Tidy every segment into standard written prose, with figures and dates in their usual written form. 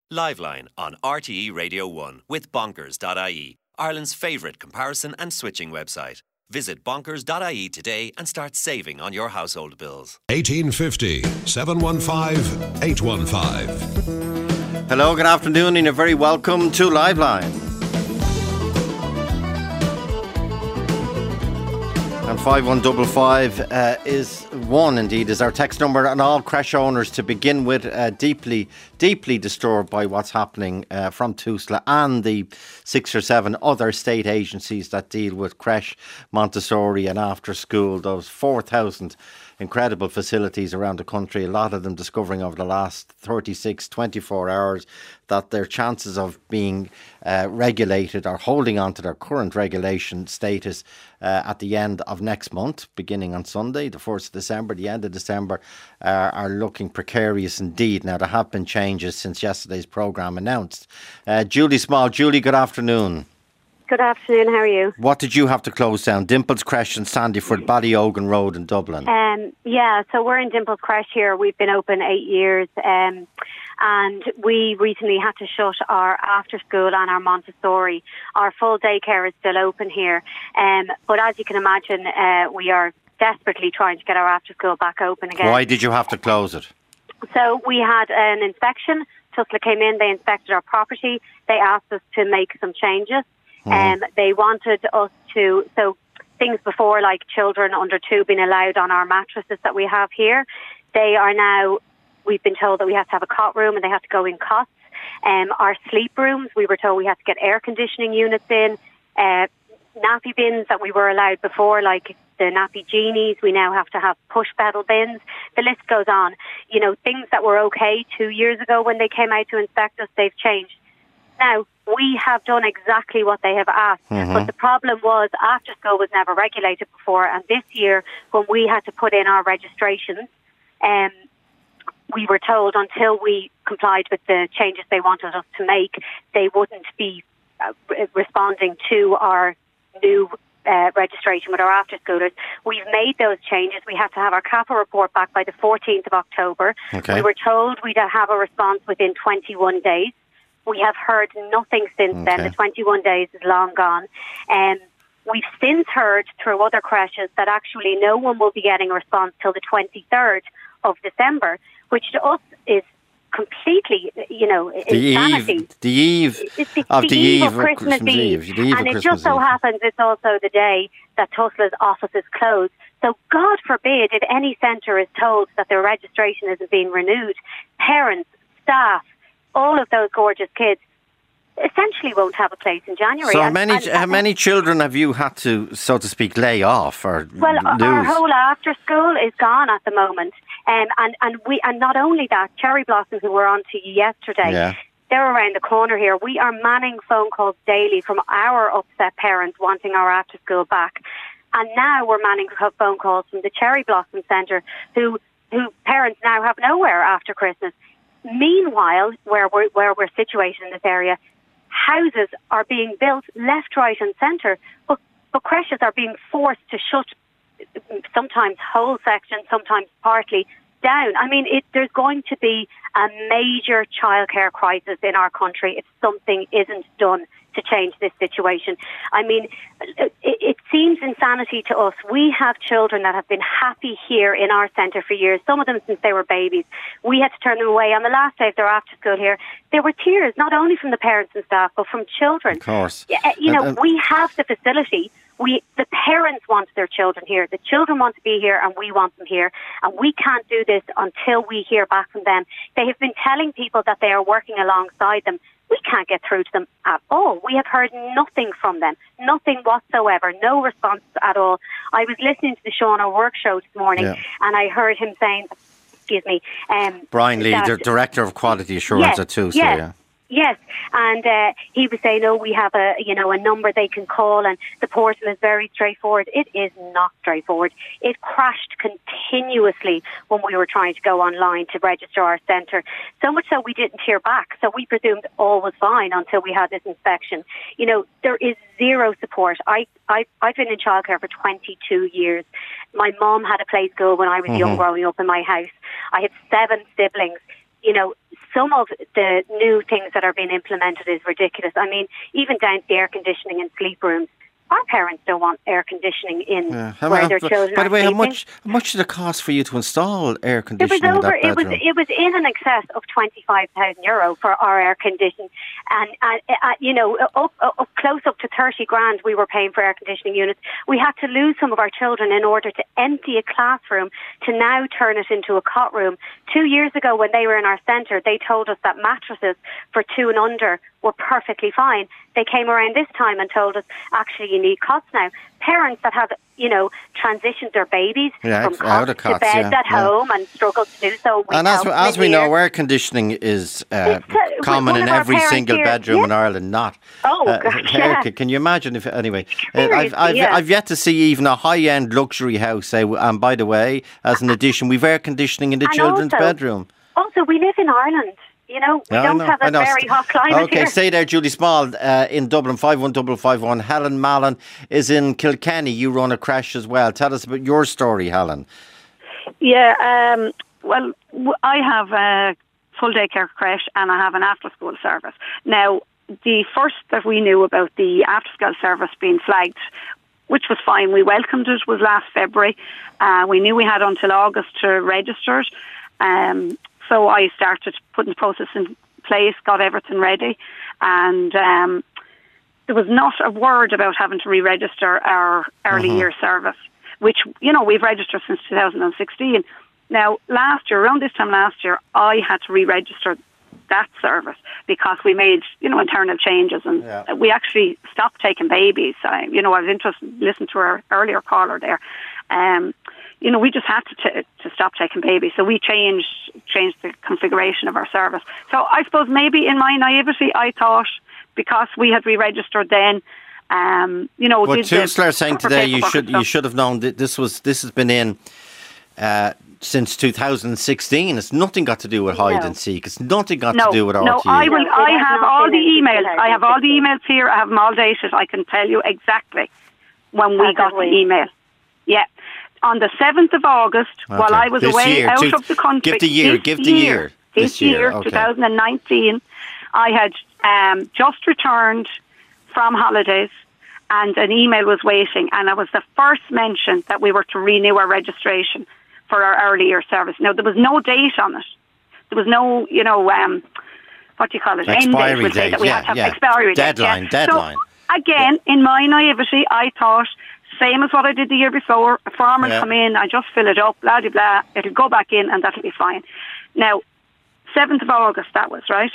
Liveline on RTE Radio 1 with Bonkers.ie, Ireland's favourite comparison and switching website. Visit bonkers.ie today and start saving on your household bills. 1850 715 815. Hello, good afternoon, and you're very welcome to Liveline. And 5155 is our text number, and all creche owners to begin with deeply disturbed by what's happening from Tusla and the 6 or 7 other state agencies that deal with creche, Montessori and after school, those 4,000 incredible facilities around the country, a lot of them discovering over the last 24 hours that their chances of being regulated or holding on to their current regulation status at the end of next month, beginning on Sunday, the 1st of December, the end of December, are looking precarious indeed. Now, there have been changes since yesterday's programme announced. Julie Small. Julie, good afternoon. Good afternoon, how are you? What did you have to close down? Dimples Creche in Sandyford, Ballyogan Road in Dublin. Yeah, so we're in Dimples Creche here. We've been open 8 years, and we recently had to shut our after school and our Montessori. Our full daycare is still open here, but as you can imagine, we are desperately trying to get our after school back open again. Why did you have to close it? So we had an inspection. Tusla came in, they inspected our property. They asked us to make some changes. They wanted us to, so things before like children under 2 being allowed on our mattresses that we have here, they are now, we've been told that we have to have a cot room and they have to go in cots. Our sleep rooms, we were told we had to get air conditioning units in, nappy bins that we were allowed before, like the nappy genies, we now have to have push pedal bins. The list goes on. You know, things that were okay 2 years ago when they came out to inspect us, they've changed. Now, we have done exactly what they have asked, but the problem was after school was never regulated before, and this year when we had to put in our registrations, we were told until we complied with the changes they wanted us to make, they wouldn't be responding to our new registration with our after-schoolers. We've made those changes. We have to have our CAPA report back by the 14th of October. Okay. We were told we'd have a response within 21 days. We have heard nothing since then. The 21 days is long gone. We've since heard through other creches that actually no one will be getting a response till the 23rd of December, which to us is completely, insanity. The eve of Christmas Eve. And it just so happens it's also the day that Tusla's office is closed. So God forbid if any centre is told that their registration isn't being renewed, parents, staff, all of those gorgeous kids essentially won't have a place in January. So how many children have you had to, so to speak, lay off or lose? Our whole after school is gone at the moment. And not only that, Cherry Blossom, who were on to you yesterday, they're around the corner here. We are manning phone calls daily from our upset parents wanting our after school back. And now we're manning phone calls from the Cherry Blossom Centre who parents now have nowhere after Christmas. Meanwhile, where we're situated in this area, houses are being built left, right and centre, but creches are being forced to shut sometimes whole sections, sometimes partly down. I mean, there's going to be a major childcare crisis in our country if something isn't done to change this situation. I mean, it seems insanity to us. We have children that have been happy here in our centre for years, some of them since they were babies. We had to turn them away on the last day of their after school here. There were tears, not only from the parents and staff, but from children. Of course. We have the facility. The parents want their children here. The children want to be here and we want them here. And we can't do this until we hear back from them. They have been telling people that they are working alongside them. We can't get through to them at all. We have heard nothing from them, nothing whatsoever, no response at all. I was listening to the Sean O'Rourke show this morning and I heard him saying, Brian Lee, the Director of Quality Assurance at Tusla. Yes, and he was saying, we have a number they can call and the portal is very straightforward. It is not straightforward. It crashed continuously when we were trying to go online to register our centre. So much so we didn't hear back. So we presumed all was fine until we had this inspection. There is zero support. I've been in childcare for 22 years. My mum had a play school when I was young growing up in my house. I had 7 siblings. some of the new things that are being implemented is ridiculous. I mean, even down to the air conditioning in sleep rooms. Our parents don't want air conditioning in where their children are. By the way, sleeping. how much did it cost for you to install air conditioning in that bedroom? It was in an excess of €25,000 for our air conditioning, and up close up to 30 grand we were paying for air conditioning units. We had to lose some of our children in order to empty a classroom to now turn it into a cot room. 2 years ago, when they were in our centre, they told us that mattresses for 2 and under were perfectly fine. They came around this time and told us, actually, you need cots now. Parents that have, transitioned their babies from cots to beds at home and struggled to do so. And as we know, air conditioning is common in every single bedroom in Ireland. Not. Gosh, Can you imagine if? Anyway, I've yet to see even a high-end luxury house say. And by the way, as an addition, we've air conditioning in the children's bedroom. Also, we live in Ireland. We don't have a very hot climate here. Okay, stay there, Julie Small, in Dublin, 51551. Helen Mallon is in Kilkenny. You run a creche as well. Tell us about your story, Helen. Yeah, well, I have a full daycare creche and I have an after-school service. Now, the first that we knew about the after-school service being flagged, which was fine, we welcomed it, was last February. We knew we had until August to register it. So I started putting the process in place, got everything ready, and there was not a word about having to re-register our early year service, which, we've registered since 2016. Now, around this time last year, I had to re-register that service because we made, internal changes and we actually stopped taking babies. I was interested, listened to our earlier caller there. We just had to stop taking babies. So we changed the configuration of our service. So I suppose maybe in my naivety, I thought because we had re-registered then, What Tusla is saying today, you should have known that this has been in since 2016. It's nothing got to do with hide and seek. It's nothing got to do with RTE. No, I have all the emails. I have all the emails here. I have them all dated. I can tell you exactly when we got the email. Yeah. On the 7th of August, while I was away out of the country. This year, 2019, I had just returned from holidays and an email was waiting, and it was the first mention that we were to renew our registration for our early year service. Now, there was no date on it. There was no, what do you call it? Expiry date. That we had to have expiry deadline. So, again, in my naivety, I thought, same as what I did the year before, a farmer come in, I just fill it up, blah, blah, blah, it'll go back in and that'll be fine. Now, 7th of August, that was, right?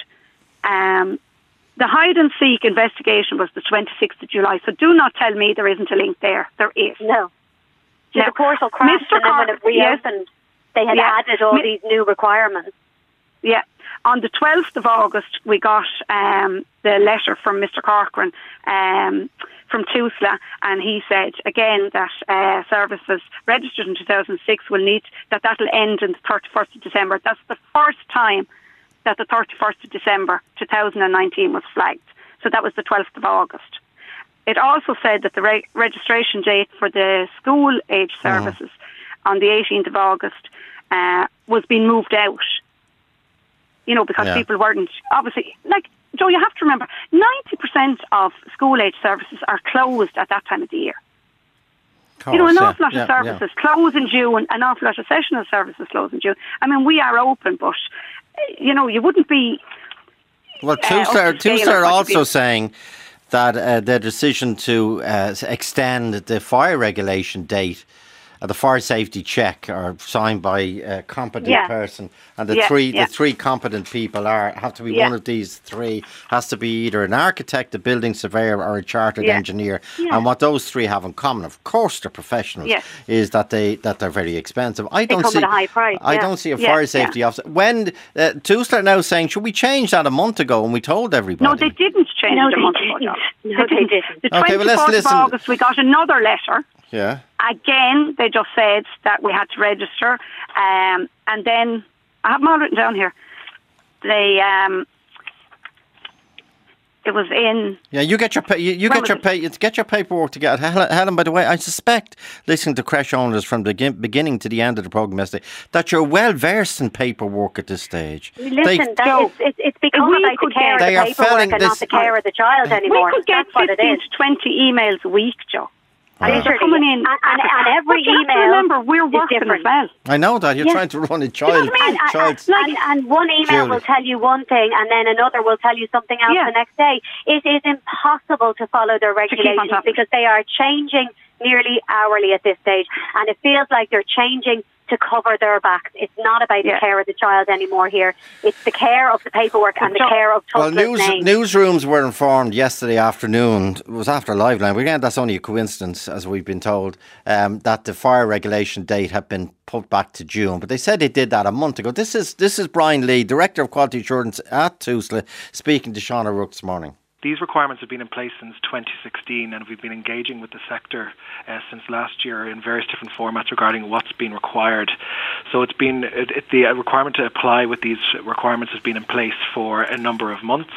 The hide and seek investigation was the 26th of July, so do not tell me there isn't a link there. There is. No. The portal crashed and then when it reopened, they had added all these new requirements. Yeah. On the 12th of August, we got the letter from Mr. Corcoran from TUSLA, and he said again that services registered in 2006 will need that'll end on the 31st of December. That's the first time that the 31st of December 2019 was flagged. So that was the 12th of August. It also said that the registration date for the school age services on the 18th of August was being moved out. Because people weren't, obviously, Joe, you have to remember, 90% of school-age services are closed at that time of the year. Course, an awful lot of services close in June, an awful lot of sessional services close in June. I mean, we are open, but, you wouldn't be... Well, TUSLA are also saying that their decision to extend the fire regulation date, the fire safety check, are signed by a competent person, and the three competent people have to be one of these three. Has to be either an architect, a building surveyor, or a chartered engineer. And what those three have in common, of course, they're professionals, is that they're very expensive. They come at a high price. I don't see a fire safety officer. When TUSLA are now saying, should we change that a month ago? And we told everybody. No, they didn't change it a month ago. No, they didn't. The 24th of August, we got another letter. Yeah. Again, they just said that we had to register, and then I have them all written down here. They It was in. Yeah, you get your get your paperwork together. Helen, by the way, I suspect, listening to creche owners from the beginning to the end of the programme yesterday, that you're well versed in paperwork at this stage. Listen, it's become about the care of the paperwork and not the care of the child anymore. We could get 15 to 20 emails a week, Joe. These are coming in, and every email. Remember, we're working as well. I know that you're trying to run a child. And one email will tell you one thing, and then another will tell you something else the next day. It is impossible to follow their regulations because they are changing nearly hourly at this stage, and it feels like they're changing to cover their backs. It's not about the care of the child anymore here. It's the care of the paperwork and the care of Tusla's name. Newsrooms were informed yesterday afternoon, it was after Liveline, again that's only a coincidence as we've been told, that the fire regulation date had been put back to June, but they said they did that a month ago. This is Brian Lee, Director of Quality Assurance at Tusla, speaking to Shauna Rook this morning. These requirements have been in place since 2016, and we've been engaging with the sector since last year in various different formats regarding what's been required. So it's been the requirement to apply with these requirements has been in place for a number of months,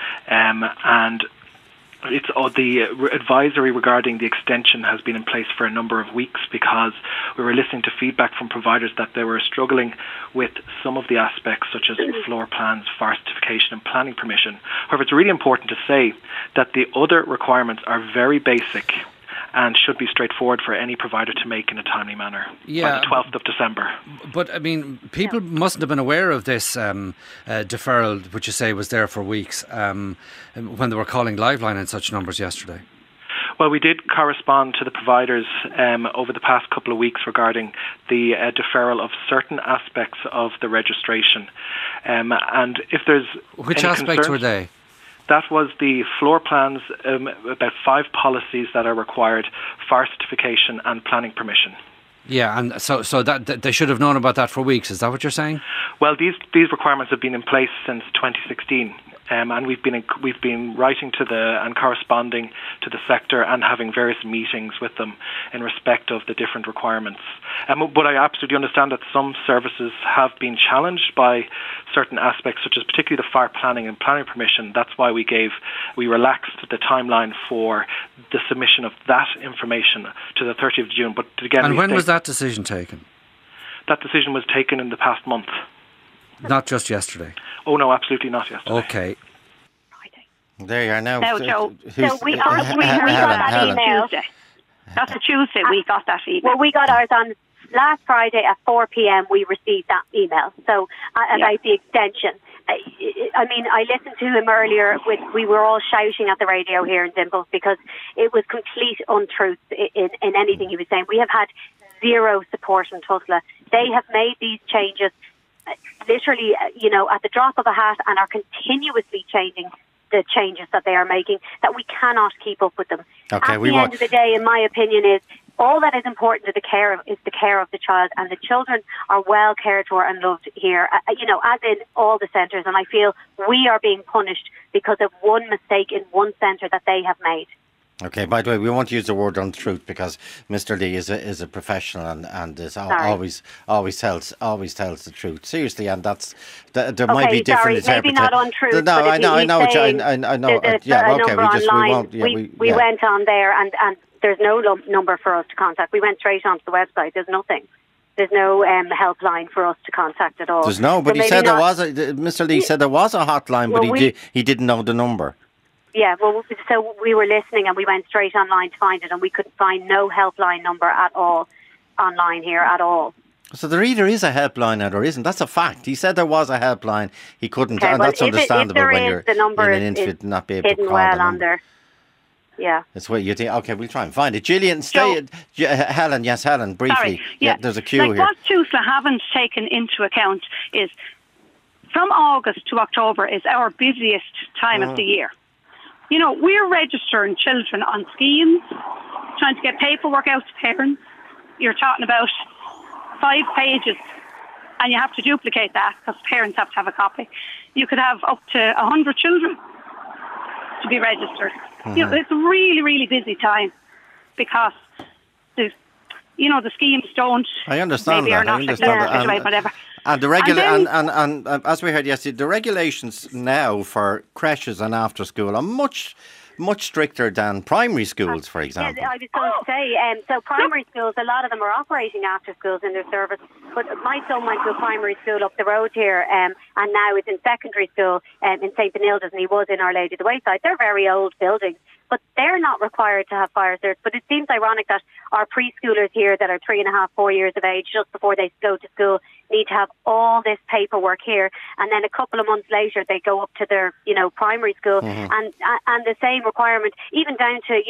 and it's the advisory regarding the extension has been in place for a number of weeks because we were listening to feedback from providers that they were struggling with some of the aspects such as floor plans, fire certification and planning permission. However, it's really important to say that the other requirements are very basic and should be straightforward for any provider to make in a timely manner by the 12th of December. But, I mean, people mustn't have been aware of this deferral, which you say was there for weeks, when they were calling Liveline in such numbers yesterday. Well, we did correspond to the providers over the past couple of weeks regarding the deferral of certain aspects of the registration. And if there's Which aspects were they? That was the floor plans, about 5 policies that are required, fire certification and planning permission. Yeah, and so that they should have known about that for weeks. Is that what you're saying? Well, these requirements have been in place since 2016. And we've been writing to and corresponding to the sector and having various meetings with them in respect of the different requirements. But I absolutely understand that some services have been challenged by certain aspects, such as particularly the fire planning and planning permission. That's why we relaxed the timeline for the submission of that information to the 30th of June. But again, and when was that decision taken? That decision was taken in the past month. Not just yesterday? Oh, no, absolutely not yesterday. Okay. There you are now. Now, Joe, we got that email. That's a Tuesday we got that email. Well, we got ours on last Friday at 4 p.m. we received that email. So, about the extension. I mean, I listened to him earlier. We were all shouting at the radio here in Dimples because it was complete untruth in anything he was saying. We have had zero support in Tusla. They have made these changes literally, at the drop of a hat and are continuously changing the changes that they are making, that we cannot keep up with them. Okay, at the end of the day, in my opinion, is all that is important to the care of the child, and the children are well cared for and loved here, as in all the centres, and I feel we are being punished because of one mistake in one centre that they have made. Okay, by the way, we won't use the word untruth because Mr. Lee is a professional and is always tells the truth. Seriously, and there might be different interpretations. Maybe not untruth. No, I know. I know. Yeah, okay, we won't. We went on there and there's no number for us to contact. We went straight onto the website. There's nothing. There's no helpline for us to contact at all. There's no, but he said there was Mr. Lee said there was a hotline, but he didn't know the number. Yeah, well, so we were listening and we went straight online to find it, and we couldn't find no helpline number at all online here at all. So there either is a helpline or there isn't. That's a fact. He said there was a helpline. He couldn't, and that's understandable when you're in an interview not be able to call well the on there. Yeah. That's what you think. Okay, we'll try and find it. Gillian, Helen, briefly. Sorry, yeah. There's a queue here. What Tusla haven't taken into account is from August to October is our busiest time of the year. We're registering children on schemes, trying to get paperwork out to parents. You're talking about 5 pages, and you have to duplicate that because parents have to have a copy. You could have up to 100 children to be registered. Mm-hmm. It's a really, really busy time because there's the schemes don't. I understand maybe that. Are not I understand that. whatever. And as we heard yesterday, the regulations now for creches and after school are much stricter than primary schools, for example. Yeah, I was going to say, so primary schools, a lot of them are operating after schools in their service. But my son went to a primary school up the road here, and now it's in secondary school in St. Benilda's, and he was in Our Lady of the Wayside. They're very old buildings, but they're not required to have fire certs. But it seems ironic that our preschoolers here that are 3.5, 4 years of age, just before they go to school, need to have all this paperwork here, and then a couple of months later they go up to their primary school, and the same requirement, even down to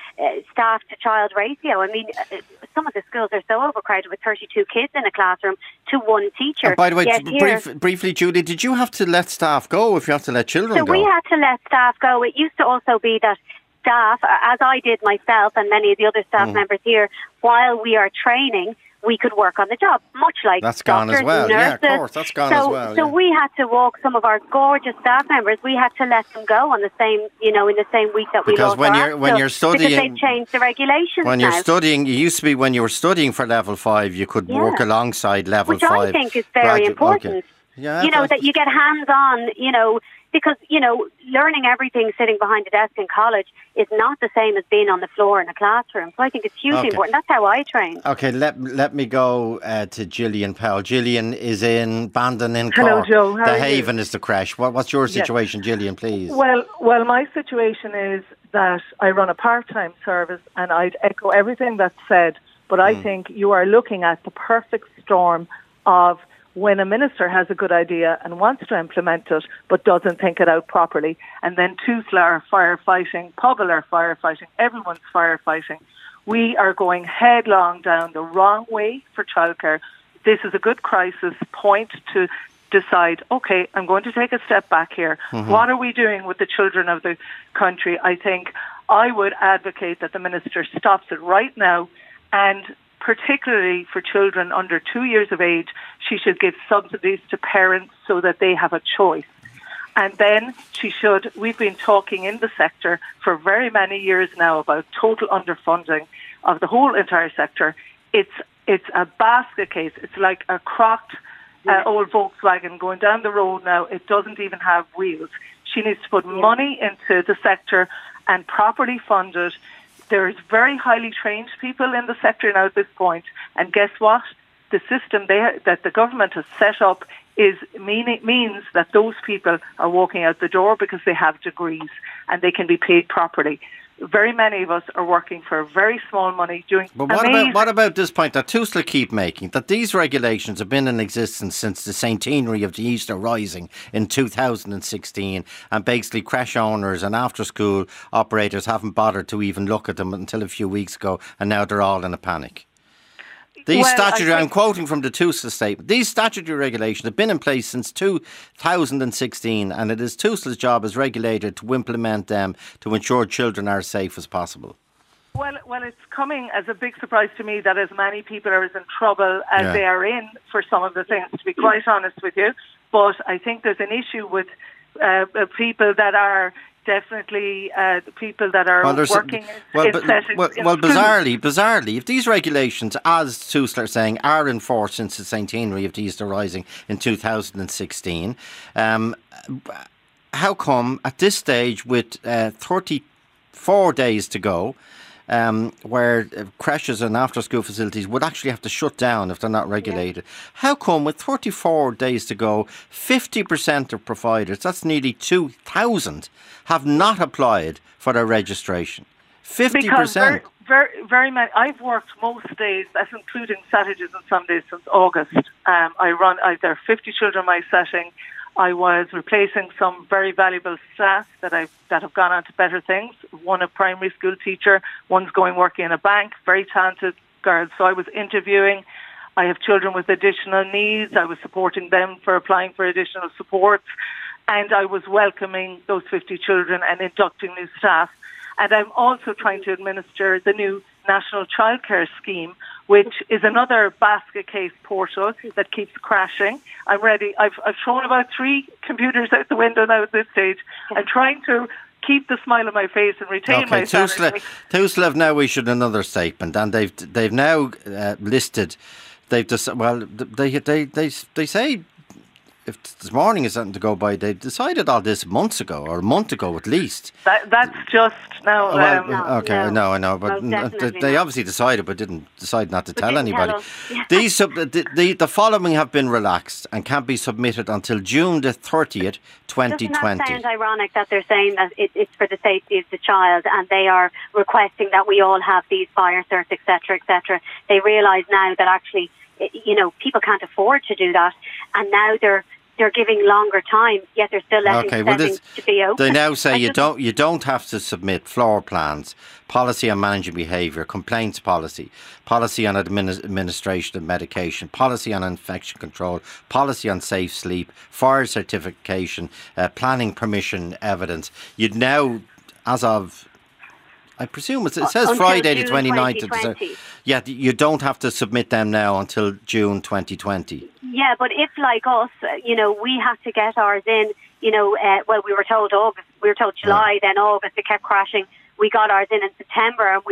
staff to child ratio. I mean, some of the schools are so overcrowded with 32 kids in a classroom to one teacher. And by the way, briefly, Julie, did you have to let staff go if you have to let children go? So we had to let staff go. It used to also be that staff, as I did myself and many of the other staff members here, while we are training, we could work on the job, much like that's gone doctors, as well. nurses. Yeah, of course, that's gone as well. So we had to walk some of our gorgeous staff members. We had to let them go on the same, in the same week that we lost when you're studying, because they changed the regulations. When you're studying, it used to be when you were studying for level 5, you could work alongside level 5, which I think is very important. Okay. Yeah, that you get hands on. Because, learning everything sitting behind a desk in college is not the same as being on the floor in a classroom. So I think it's hugely important. That's how I train. Okay, let me go to Gillian Powell. Gillian is in Bandon in Hello, Cork. Joe. How the are Haven you? is the crash. What's your situation, Gillian, please? Well, my situation is that I run a part-time service, and I'd echo everything that's said, but I think you are looking at the perfect storm of when a minister has a good idea and wants to implement it but doesn't think it out properly, and then TUSLA are firefighting, Pobble are firefighting, everyone's firefighting. We are going headlong down the wrong way for childcare. This is a good crisis point to decide, okay, I'm going to take a step back here. What are we doing with the children of the country? I think I would advocate that the minister stops it right now, and particularly for children under 2 years of age, she should give subsidies to parents so that they have a choice. And then we've been talking in the sector for very many years now about total underfunding of the whole entire sector. It's a basket case. It's like a crocked old Volkswagen going down the road now. It doesn't even have wheels. She needs to put money into the sector and properly fund it. There's very highly trained people in the sector now at this point, and guess what? The system that the government has set up means that those people are walking out the door because they have degrees and they can be paid properly. Very many of us are working for very small money doing what about this point that TUSLA keep making, that these regulations have been in existence since the centenary of the Easter Rising in 2016, and basically crash owners and after school operators haven't bothered to even look at them until a few weeks ago, and now they're all in a panic? I'm quoting from the TUSLA statement. These statutory regulations have been in place since 2016, and it is TUSLA's job as regulator to implement them to ensure children are as safe as possible. Well, it's coming as a big surprise to me that as many people are as in trouble as they are in for some of the things, to be quite honest with you. But I think there's an issue with people that are definitely the people that are working in settings. Well, bizarrely, if these regulations, as TUSLA are saying, are in force since the centenary of the Easter Rising in 2016, how come at this stage, with 34 days to go, where creches and after-school facilities would actually have to shut down if they're not regulated. How come with 34 days to go, 50% of providers, that's nearly 2,000, have not applied for their registration? 50%. Because very many. I've worked most days, that's including Saturdays and Sundays, since August. There are 50 children in my setting. I was replacing some very valuable staff that have gone on to better things. One a primary school teacher, one's working in a bank, very talented girls. So I was interviewing. I have children with additional needs. I was supporting them for applying for additional support. And I was welcoming those 50 children and inducting new staff. And I'm also trying to administer the new National Childcare Scheme, which is another basket case portal that keeps crashing. I'm ready. I've thrown about 3 computers out the window now at this stage. I'm trying to keep the smile on my face and retain my sanity. Tusla have now issued another statement, and they've now listed. They say, if this morning is something to go by, they decided all this months ago, or a month ago at least. That's just now. I know, but they obviously decided, but didn't decide not to tell anybody. These the following have been relaxed and can be submitted until June the 30th, 2020. Doesn't that sound ironic that they're saying that it's for the safety of the child, and they are requesting that we all have these fire certs, etc., etc. They realise now that actually, people can't afford to do that, and now they're giving longer time, yet they're still letting settings to be open. They now say you don't have to submit floor plans, policy on managing behaviour, complaints policy on administration of medication, policy on infection control, policy on safe sleep, fire certification, planning permission evidence. You'd now, as of, I presume it says Friday the 29th of December. Yeah, you don't have to submit them now until June 2020. Yeah, but if, like us, we had to get ours in, we were told August, we were told July, then August, it kept crashing. We got ours in September, and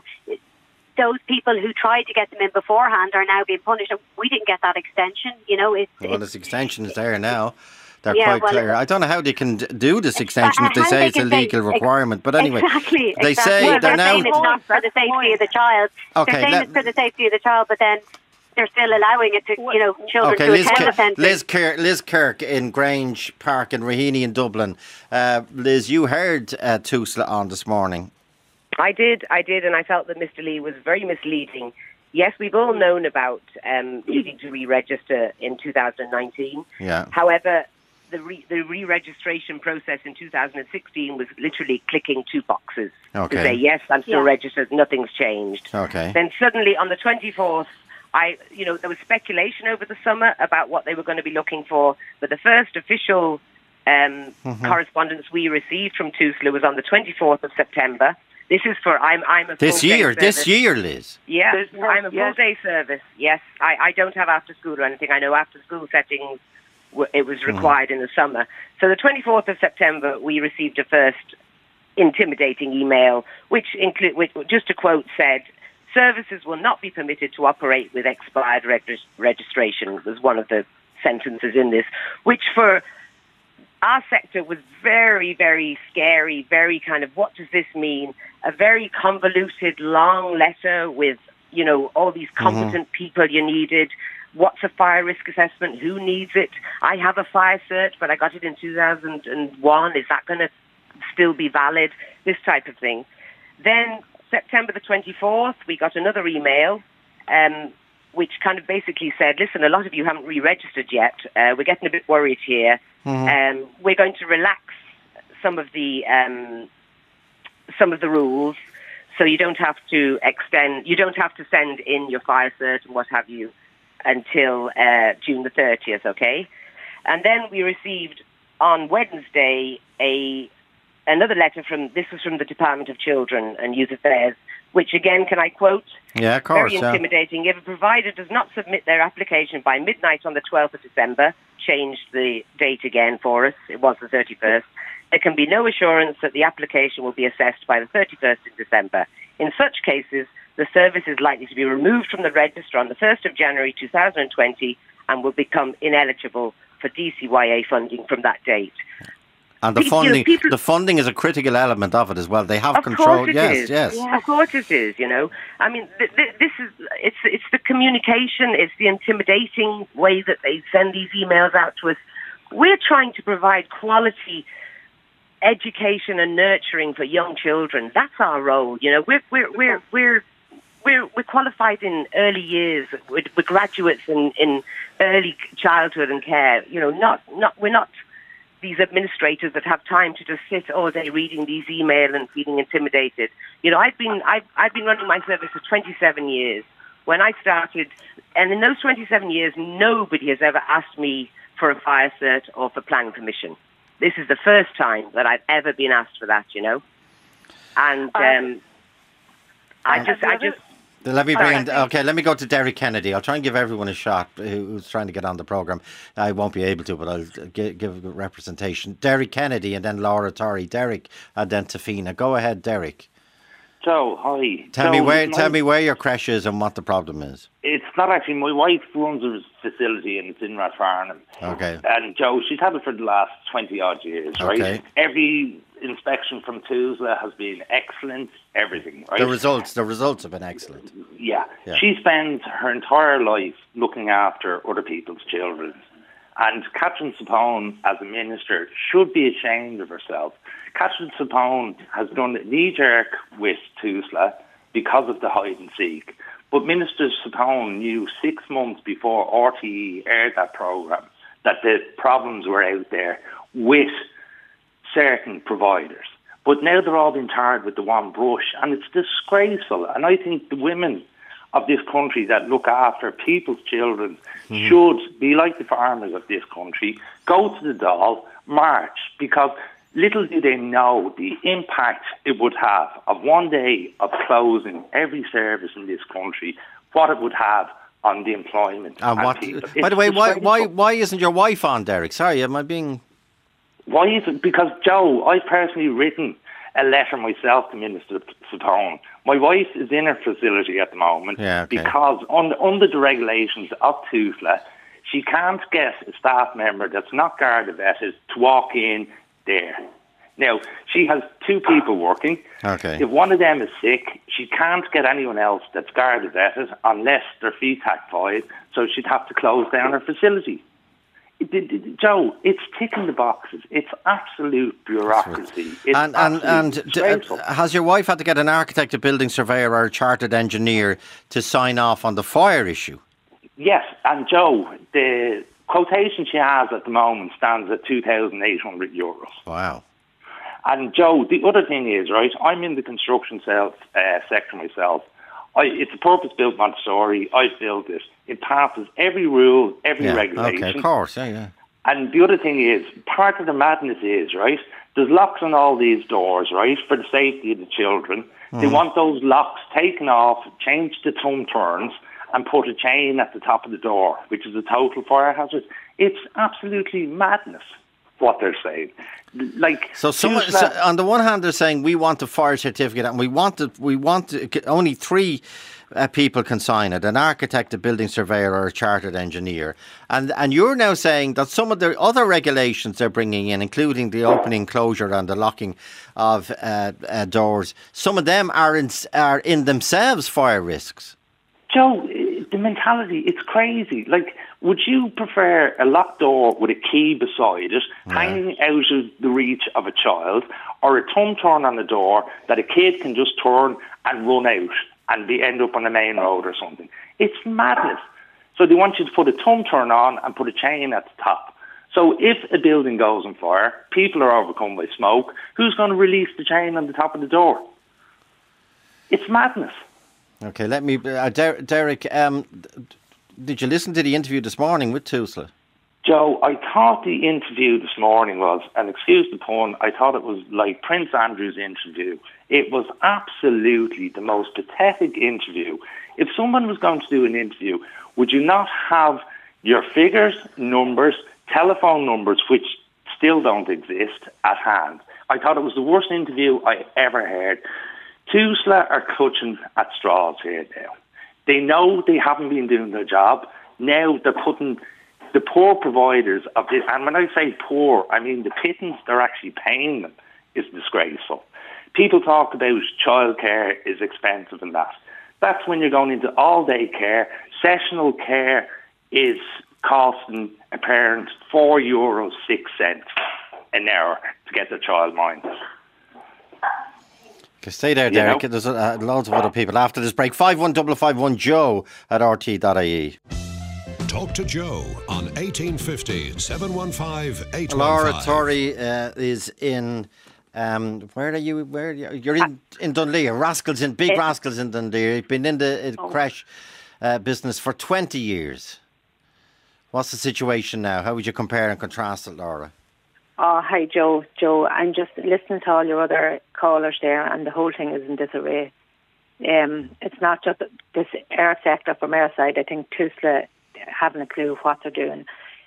those people who tried to get them in beforehand are now being punished. We didn't get that extension, this extension is there now. They're quite clear. I don't know how they can do this extension if they say it's a legal requirement. But anyway, they say they're now saying it's not for the safety of the child. Okay, they're saying it's for the safety of the child, but then they're still allowing it to, children to attend offences. Liz Kirk in Grange Park in Raheny in Dublin. Liz, you heard Tusla on this morning. I did, and I felt that Mr. Lee was very misleading. Yes, we've all known about needing to re-register in 2019. Yeah. However, the re-registration process in 2016 was literally clicking two boxes to say, yes, I'm still registered, nothing's changed. Okay. Then suddenly on the 24th, there was speculation over the summer about what they were going to be looking for, but the first official correspondence we received from Tusla was on the 24th of September. This is for, I'm a this year, Liz. Yeah, I'm a full-day service, yes. I don't have after-school or anything. I know after-school settings, it was required in the summer. So the 24th of September, we received a first intimidating email, which just to quote, said, services will not be permitted to operate with expired registration, was one of the sentences in this, which for our sector was very, very scary, very kind of, what does this mean? A very convoluted, long letter with, all these competent people you needed. What's a fire risk assessment? Who needs it? I have a fire cert, but I got it in 2001. Is that going to still be valid? This type of thing. Then September the 24th, we got another email, which kind of basically said, listen, a lot of you haven't re-registered yet. We're getting a bit worried here. We're going to relax some of the rules, so you don't have to send in your fire cert and what have you until June the 30th, okay? And then we received on Wednesday another letter this was from the Department of Children and Youth Affairs, which again, can I quote? Yeah, of course. Very intimidating. If a provider does not submit their application by midnight on the 12th of December, changed the date again for us, it was the 31st, there can be no assurance that the application will be assessed by the 31st of December. In such cases, the service is likely to be removed from the register on the 1st of January 2020 and will become ineligible for DCYA funding from that date. And the funding is a critical element of it as well. They have control. Yes. Yeah. Of course it is. I mean, this is it's the communication, it's the intimidating way that they send these emails out to us. We're trying to provide quality education and nurturing for young children. That's our role. We're qualified in early years. We're graduates in early childhood and care. We're not these administrators that have time to just sit all day reading these emails and feeling intimidated. I've been running my service for 27 years. When I started, and in those 27 years, nobody has ever asked me for a fire cert or for planning permission. This is the first time that I've ever been asked for that. And I just Let me let me go to Derek Kennedy. I'll try and give everyone a shot who's trying to get on the programme. I won't be able to, but I'll give representation. Derek Kennedy and then Laura Torrey. Derek and then Tafina. Go ahead, Derek. Joe, hi. Tell me where your creche is and what the problem is. It's not actually. My wife runs a facility and it's in Rathfarnham. Okay. And Joe, she's had it for the last 20 odd years, right? Okay. Every inspection from TUSLA has been excellent. Everything, right? The results have been excellent. Yeah. She spends her entire life looking after other people's children. And Catherine Sapone, as a minister, should be ashamed of herself. Catherine Sapone has done a knee-jerk with TUSLA because of the hide and seek. But Minister Sapone knew 6 months before RTE aired that programme that the problems were out there with certain providers. But now they're all being tarred with the one brush, and it's disgraceful. And I think the women of this country that look after people's children should be like the farmers of this country, go to the Dáil, march, because little do they know the impact it would have of one day of closing every service in this country, what it would have on the employment and people. By the way, why isn't your wife on, Derek? Sorry, am I being... Why is it? Because, Joe, I've personally written a letter myself to Minister Sapone. My wife is in her facility at the moment because under the regulations of TUSLA, she can't get a staff member that's not Garda vetted to walk in there. Now, she has 2 people working. Okay. If one of them is sick, she can't get anyone else that's Garda vetted unless they're FETAC-fied, so she'd have to close down her facility. Joe, it's ticking the boxes. It's absolute bureaucracy. Has your wife had to get an architect, a building surveyor or a chartered engineer to sign off on the fire issue? Yes, and Joe, the quotation she has at the moment stands at €2,800. Wow. And Joe, the other thing is, right, I'm in the construction sector myself. It's a purpose-built Montessori. I've built it. It passes every rule, every regulation. Okay, of course, yeah. And the other thing is, part of the madness is, right, there's locks on all these doors, right, for the safety of the children. They want those locks taken off, change the thumb turns, and put a chain at the top of the door, which is a total fire hazard. It's absolutely madness, what they're saying. So on the one hand, they're saying we want a fire certificate, and we want only 3 people can sign it: an architect, a building surveyor, or a chartered engineer. And you're now saying that some of the other regulations they're bringing in, including the opening, closure, and the locking of doors, some of them are in themselves fire risks. Joe, the mentality, it's crazy. Like, would you prefer a locked door with a key beside it, hanging out of the reach of a child, or a thumb turn on the door that a kid can just turn and run out and end up on the main road or something? It's madness. So they want you to put a thumb turn on and put a chain at the top. So if a building goes on fire, people are overcome by smoke, who's going to release the chain on the top of the door? It's madness. Okay, let me... Derek, did you listen to the interview this morning with TUSLA? Joe, I thought the interview this morning was, and excuse the pun, I thought it was like Prince Andrew's interview. It was absolutely the most pathetic interview. If someone was going to do an interview, would you not have your figures, numbers, telephone numbers, which still don't exist, at hand? I thought it was the worst interview I ever heard. TUSLA are clutching at straws here now. They know they haven't been doing their job. Now they're putting the poor providers of this, and when I say poor, I mean the pittance they're actually paying them is disgraceful. People talk about childcare is expensive and that. That's when you're going into all-day care. Sessional care is costing a parent €4.06 an hour to get their child minded. Okay, stay there, Derek. There's loads of other people after this break. 51551 Joe at RT.ie. Talk to Joe on 1850 715 815. Laura Torrey is in... where are you? You're in Dundee. Rascals in Dundee. You've been in the creche business for 20 years. What's the situation now? How would you compare and contrast it, Laura? Oh, hi, Joe. I'm just listening to all your other callers there, and the whole thing is in disarray. It's not just this air sector from our side. I think TUSLA haven't a clue what they're doing.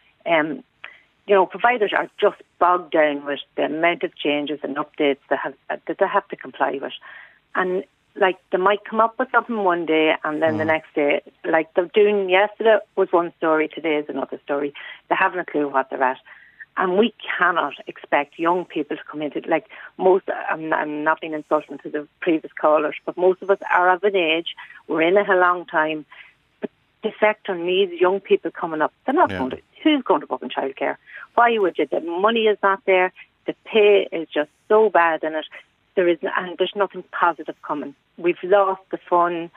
Providers are just bogged down with the amount of changes and updates that they have to comply with. And like they might come up with something one day and then the next day, like they're doing yesterday was one story, today is another story. They haven't a clue what they're at. And we cannot expect young people to come into it. Like I'm not being insulting to the previous callers, but most of us are of an age. We're in it a long time. But the sector needs young people coming up. They're not going to. Who's going to book in childcare? Why would you? The money is not there. The pay is just so bad in it. There's nothing positive coming. We've lost the fun.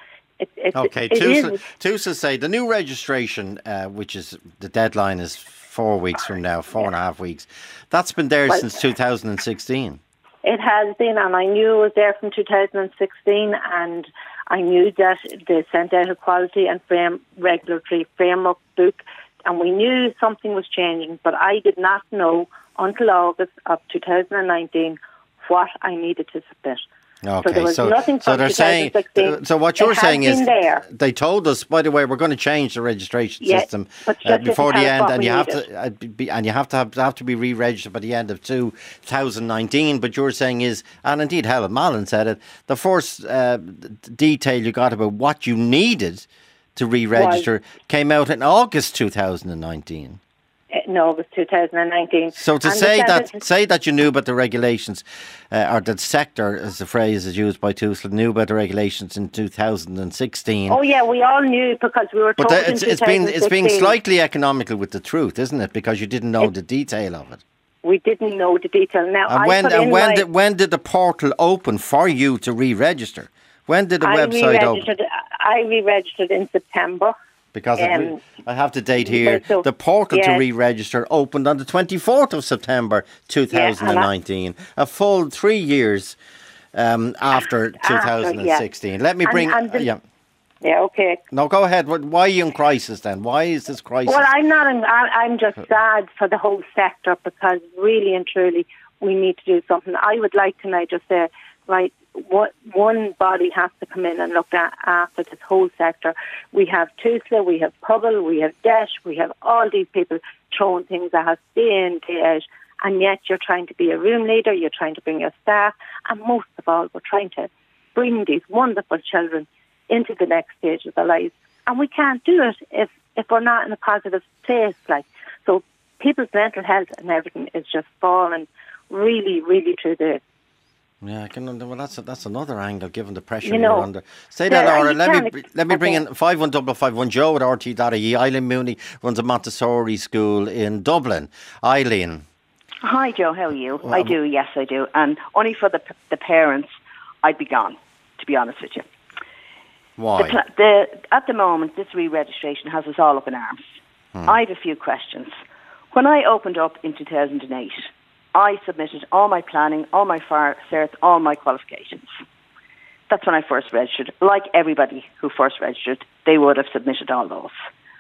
TUSLA say the new registration, which is the deadline is 4 weeks from now, 4.5 weeks. That's been there since 2016. It has been, and I knew it was there from 2016, and I knew that they sent out a quality and regulatory framework book, and we knew something was changing, but I did not know until August of 2019 what I needed to submit. Okay, so there was nothing from they're saying. So what you're saying is, they told us, by the way, we're going to change the registration system before the end, and you have to be re-registered by the end of 2019. But you're saying is, and indeed Helen Mallon said it, the first detail you got about what you needed to re-register came out in August 2019. In August 2019. So to say that you knew about the regulations, or the sector, as the phrase is used by TUSLA, knew about the regulations in 2016. Oh yeah, we all knew because we were told in 2016. It's being slightly economical with the truth, isn't it? Because you didn't know the detail of it. We didn't know the detail. Now, when did the portal open for you to re-register? When did the website open? I re-registered in September. Because I have the date here. The portal to re-register opened on the 24th of September 2019. A full 3 years after 2016. Let me bring... Yeah, okay. No, go ahead. Why are you in crisis then? Why is this crisis? Well, I'm not. I'm just sad for the whole sector because really and truly we need to do something. I would like to now just say, right, one body has to come in and look after this whole sector. We have TUSLA, we have Pobble, we have DESH, we have all these people throwing things at us day in, day out, and yet you're trying to be a room leader, you're trying to bring your staff, and most of all, we're trying to bring these wonderful children into the next stage of their lives. And we can't do it if we're not in a positive place. So people's mental health and everything is just falling really, really through the... Yeah, well, that's another angle, given the pressure you're under. Say that, Laura. Let me bring in 51551 Joe at RT.ie. Eileen Mooney runs a Montessori school in Dublin. Eileen. Hi, Joe. How are you? I do. Yes, I do. And only for the parents, I'd be gone, to be honest with you. Why? At the moment, this re-registration has us all up in arms. I have a few questions. When I opened up in 2008, I submitted all my planning, all my fire certs, all my qualifications. That's when I first registered. Like everybody who first registered, they would have submitted all those.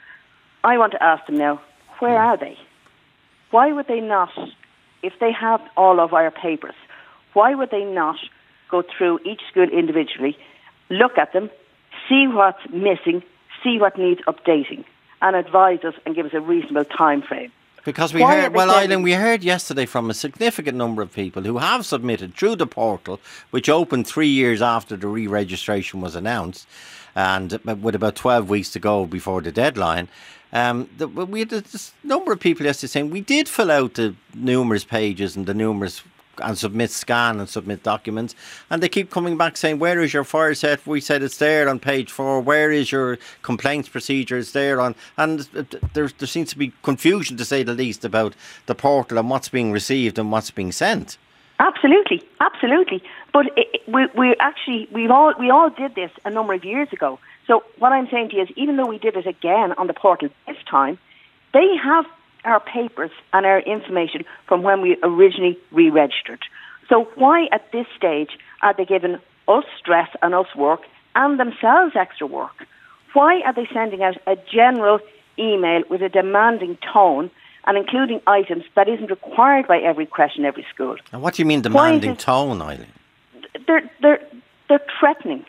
I want to ask them now, where are they? Why would they not, if they have all of our papers, why would they not go through each school individually, look at them, see what's missing, see what needs updating, and advise us and give us a reasonable time frame? Because we heard yesterday from a significant number of people who have submitted through the portal, which opened 3 years after the re-registration was announced, and with about 12 weeks to go before the deadline. We had a number of people yesterday saying we did fill out the numerous pages and the numerous scan and submit documents, and they keep coming back saying, where is your fire set? We said it's there on page 4. Where is your complaints procedure? It's there on, and there seems to be confusion, to say the least, about the portal and what's being received and what's being sent. Absolutely. But we all did this a number of years ago. So what I'm saying to you is, even though we did it again on the portal this time, they have our papers and our information from when we originally re-registered. So why at this stage are they giving us stress and us work and themselves extra work? Why are they sending out a general email with a demanding tone and including items that isn't required by every creche in every school? And what do you mean demanding tone, Eileen? They're threatening.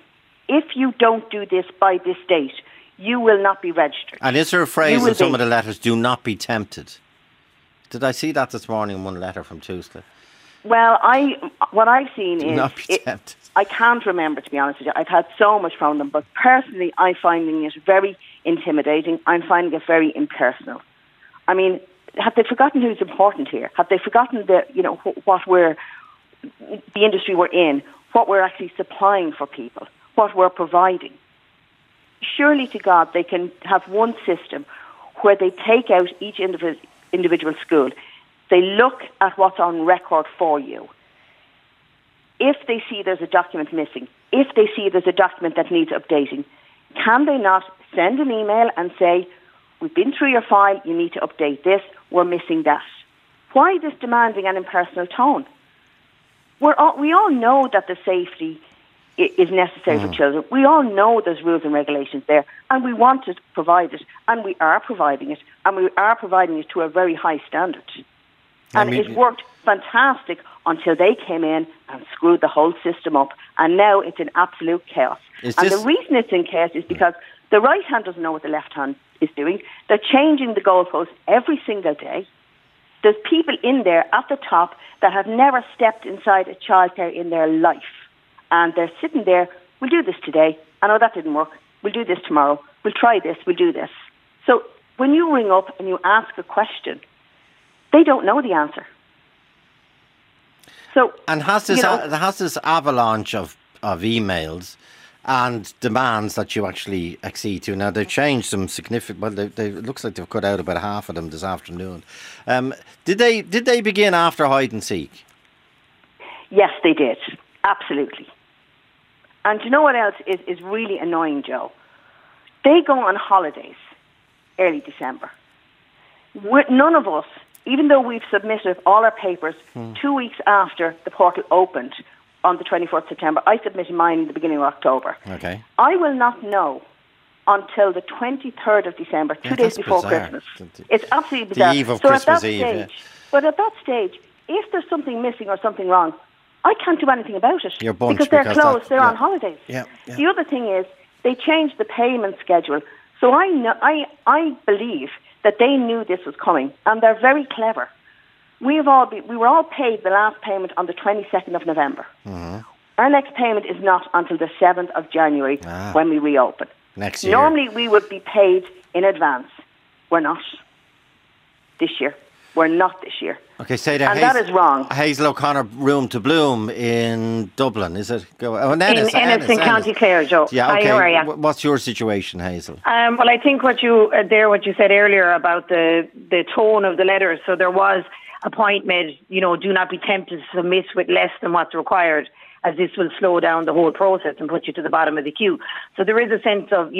if you don't do this by this date, you will not be registered. And is there a phrase in some of the letters, do not be tempted? Did I see that this morning in one letter from Tusla? Well, what I've seen do is... not be tempted. I can't remember, to be honest with you. I've had so much from them, but personally I'm finding it very intimidating. I'm finding it very impersonal. I mean, have they forgotten who's important here? Have they forgotten what the industry we're in, what we're actually supplying for people, what we're providing? Surely to God they can have one system where they take out each individual school. They look at what's on record for you. If they see there's a document missing, if they see there's a document that needs updating, can they not send an email and say, we've been through your file, you need to update this, we're missing that? Why this demanding and impersonal tone? We all know that the safety is necessary for children. We all know there's rules and regulations there, and we want to provide it, and we are providing it, and we are providing it to a very high standard. And it worked fantastic until they came in and screwed the whole system up, and now it's in absolute chaos. The reason it's in chaos is because the right hand doesn't know what the left hand is doing. They're changing the goalposts every single day. There's people in there at the top that have never stepped inside a childcare in their life, and they're sitting there, we'll do this today, I know that didn't work, we'll do this tomorrow, we'll try this, we'll do this. So when you ring up and you ask a question, they don't know the answer. So, and has this avalanche of emails and demands that you actually accede to? Now, they've changed some significant... Well, it looks like they've cut out about half of them this afternoon. Did they begin after hide and seek? Yes, they did. Absolutely. And you know what else is really annoying, Joe? They go on holidays early December. None of us, even though we've submitted all our papers 2 weeks after the portal opened on the 24th September, I submitted mine in the beginning of October. Okay. I will not know until the 23rd of December, 2 days before bizarre. Christmas. It's absolutely bizarre. The eve of Christmas Eve. But at that stage, if there's something missing or something wrong, I can't do anything about it. You're bunched because they're closed, they're on holidays. Yeah. The other thing is, they changed the payment schedule. So I believe that they knew this was coming, and they're very clever. We were all paid the last payment on the 22nd of November. Mm-hmm. Our next payment is not until the 7th of January when we reopen. Next year. Normally we would be paid in advance. We're not this year. We're not this year. Okay, say that. And that is wrong. Hazel O'Connor Room to Bloom in Dublin, is it? Ennis in County Clare, Joe. Yeah, okay. Hi, how are you? What's your situation, Hazel? Well, I think what you said earlier about the tone of the letters. So there was a point made, do not be tempted to submit with less than what's required, as this will slow down the whole process and put you to the bottom of the queue. So there is a sense of,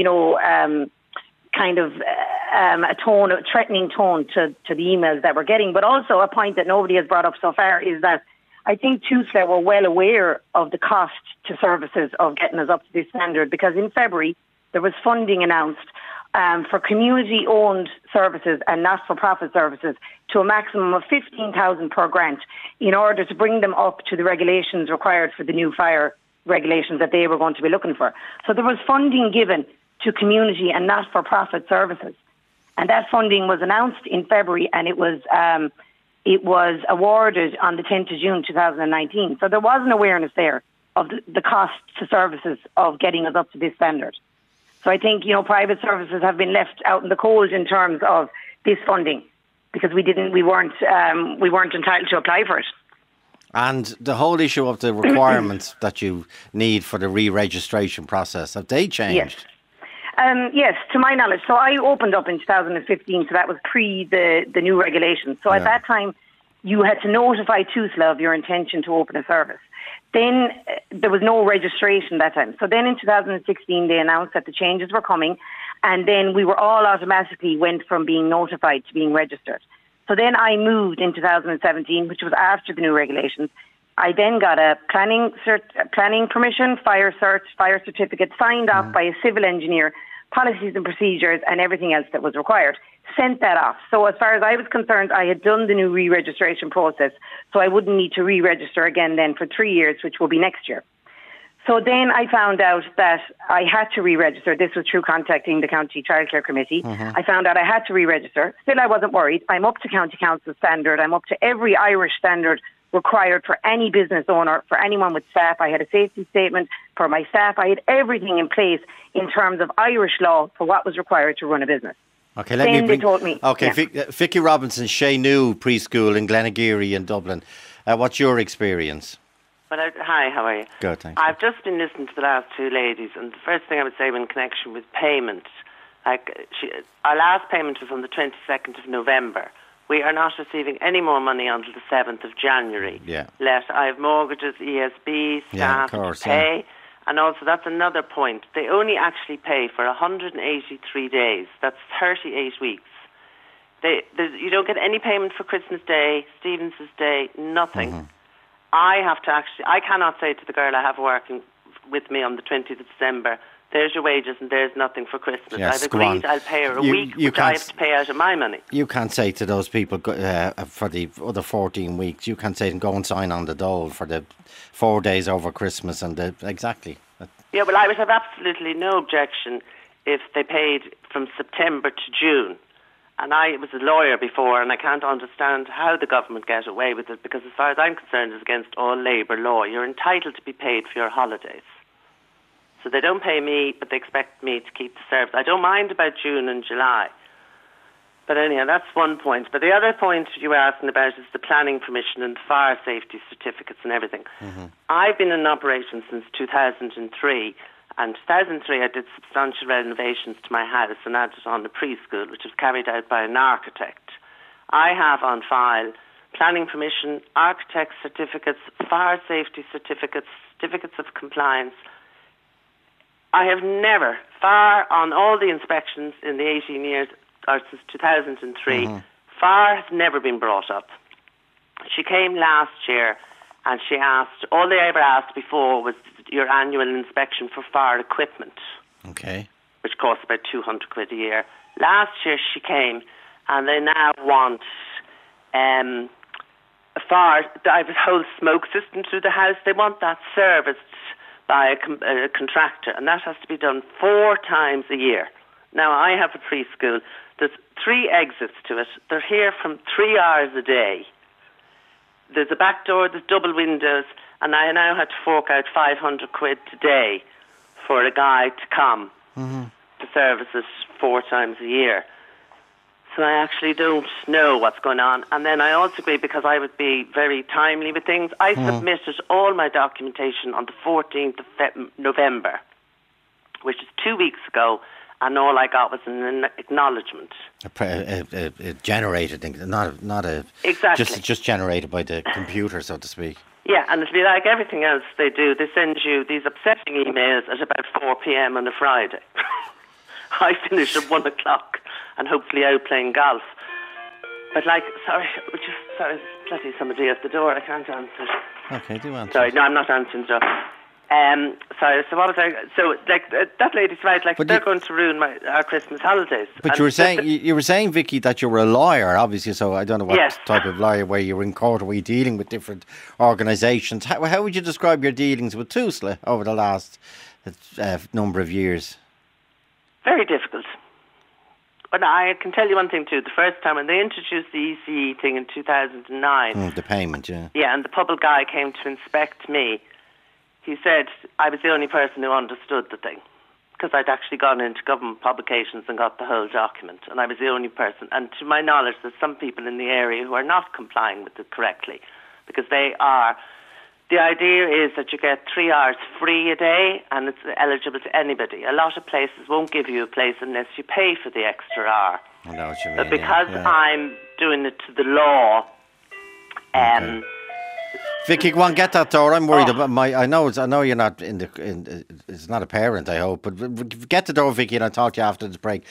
a tone, a threatening tone to the emails that we're getting. But also a point that nobody has brought up so far is that I think Tusla were well aware of the cost to services of getting us up to this standard, because in February there was funding announced for community-owned services and not-for-profit services to a maximum of 15,000 per grant in order to bring them up to the regulations required for the new fire regulations that they were going to be looking for. So there was funding given to community and not-for-profit services. And that funding was announced in February, and it was awarded on the 10th of June 2019. So there was an awareness there of the cost to services of getting us up to this standard. So I think, private services have been left out in the cold in terms of this funding, because we weren't entitled to apply for it. And the whole issue of the requirements that you need for the re-registration process, have they changed? Yes, to my knowledge. So I opened up in 2015, so that was pre the new regulations. So at that time, you had to notify Tusla of your intention to open a service. Then there was no registration that time. So then in 2016, they announced that the changes were coming, and then we were all automatically went from being notified to being registered. So then I moved in 2017, which was after the new regulations. I then got a planning permission, fire certificate signed off by a civil engineer, policies and procedures and everything else that was required. Sent that off. So as far as I was concerned, I had done the new re-registration process, so I wouldn't need to re-register again then for 3 years, which will be next year. So then I found out that I had to re-register. This was through contacting the County Childcare Committee. I found out I had to re-register. Still, I wasn't worried. I'm up to County Council standard. I'm up to every Irish standard required for any business owner, for anyone with staff. I had a safety statement for my staff. I had everything in place in terms of Irish law for what was required to run a business. Okay, They told me. Okay, yeah. Vicky Robinson, Shea New Preschool in Glenageary in Dublin. What's your experience? Well, hi, how are you? Good, thanks. I've just been listening to the last two ladies, and the first thing I would say in connection with payment, our last payment was on the 22nd of November. We are not receiving any more money until the 7th of January. Yeah. I have mortgages, ESB, staff to pay. Yeah. And also, that's another point. They only actually pay for 183 days. That's 38 weeks. You don't get any payment for Christmas Day, Stephen's Day, nothing. Mm-hmm. I cannot say to the girl I have working with me on the 20th of December, there's your wages and there's nothing for Christmas. Yes, I've agreed I'll pay her a week, which I have to pay out of my money. You can't say to those people for the other 14 weeks, you can't say to them, go and sign on the dole for the 4 days over Christmas and exactly. Yeah, well, I would have absolutely no objection if they paid from September to June. And I was a lawyer before, and I can't understand how the government get away with it, because as far as I'm concerned, it's against all labour law. You're entitled to be paid for your holidays. So they don't pay me, but they expect me to keep the service. I don't mind about June and July. But anyhow, that's one point. But the other point you were asking about is the planning permission and the fire safety certificates and everything. Mm-hmm. I've been in operation since 2003. And in 2003, I did substantial renovations to my house and added on a preschool, which was carried out by an architect. I have on file planning permission, architect certificates, fire safety certificates, certificates of compliance. I have never, on all the inspections in the 18 years, or since 2003, fire has never been brought up. She came last year and she asked, all they ever asked before was your annual inspection for fire equipment. Okay. Which costs about 200 quid a year. Last year she came and they now want I have a whole smoke system through the house. They want that serviced by a contractor, and that has to be done 4 times a year. Now, I have a preschool. There's 3 exits to it. They're here from 3 hours a day. There's a back door, there's double windows, and I now had to fork out 500 quid today for a guy to come to service it 4 times a year. So I actually don't know what's going on. And then I also agree, because I would be very timely with things, I submitted all my documentation on the 14th of November, which is 2 weeks ago, and all I got was an acknowledgement. A generated thing, not a... Exactly. Just generated by the computer, so to speak. Yeah, and it'll be like everything else they do. They send you these upsetting emails at about 4 p.m. on a Friday. I finish at 1 o'clock and hopefully out playing golf. But sorry, bloody somebody at the door. I can't answer. Okay, do answer. Sorry, no, I'm not answering the door. Sorry, so what was I... So, that lady's right, they're going to ruin our Christmas holidays. But you were saying, Vicky, that you were a lawyer, obviously, so I don't know what type of lawyer, where you were in court, or were you dealing with different organisations. How would you describe your dealings with TUSLA over the last number of years? Very difficult. But I can tell you one thing too. The first time when they introduced the ECE thing in 2009... the payment, yeah. Yeah, and the public guy came to inspect me. He said I was the only person who understood the thing, because I'd actually gone into government publications and got the whole document, and I was the only person. And to my knowledge, there's some people in the area who are not complying with it correctly, because they are... The idea is that you get 3 hours free a day, and it's eligible to anybody. A lot of places won't give you a place unless you pay for the extra hour. I know what you mean. But because I'm doing it to the law... Okay. Vicky, go on, get that door. I'm worried about I know you're not it's not a parent, I hope, but get the door, Vicky, and I'll talk to you after this break.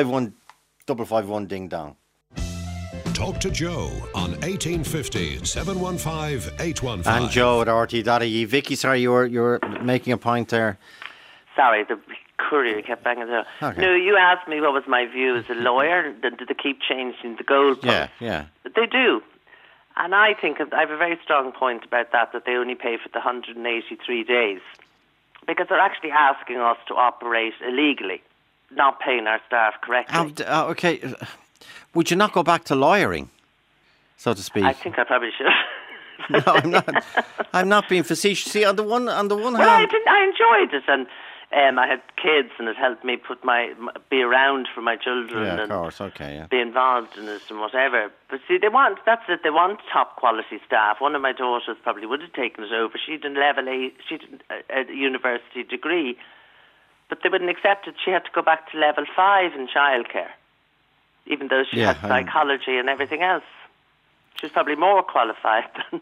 51551 ding dong. Talk to Joe on 1850 715 815. And Joe at RT.ie. Vicky, sorry, you were making a point there. Sorry, the courier kept banging the door. Okay. No, you asked me what was my view as a lawyer. Did they keep changing the goalposts? Yeah. But they do. And I think I have a very strong point about that they only pay for the 183 days. because they're actually asking us to operate illegally, not paying our staff correctly. Okay, would you not go back to lawyering, so to speak? I think I probably should. No, I'm not. I'm not being facetious. See, on the one hand, I enjoyed it, and I had kids, and it helped me be around for my children. Yeah, of and course. Okay, yeah. Be involved in it and whatever. But see, that's it. They want top quality staff. One of my daughters probably would have taken it over. She'd done level 8. She'd a university degree, but they wouldn't accept it. She had to go back to level 5 in childcare, even though she had psychology and everything else. She's probably more qualified than.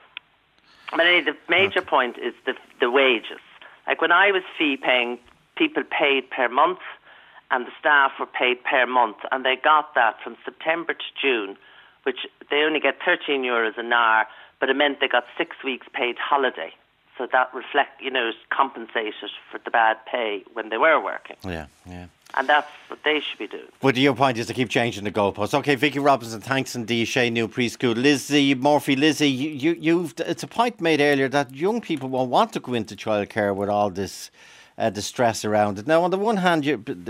But anyway, the major point is the wages. Like when I was fee paying, people paid per month, and the staff were paid per month, and they got that from September to June, which they only get €13 an hour, but it meant they got 6 weeks paid holiday. So that compensated for the bad pay when they were working. Yeah. And that's what they should be doing. But your point is to keep changing the goalposts. Okay, Vicky Robinson, thanks indeed. Shea New Preschool. Lizzie Murphy, it's a point made earlier that young people won't want to go into childcare with all this the stress around it. Now, on the one hand,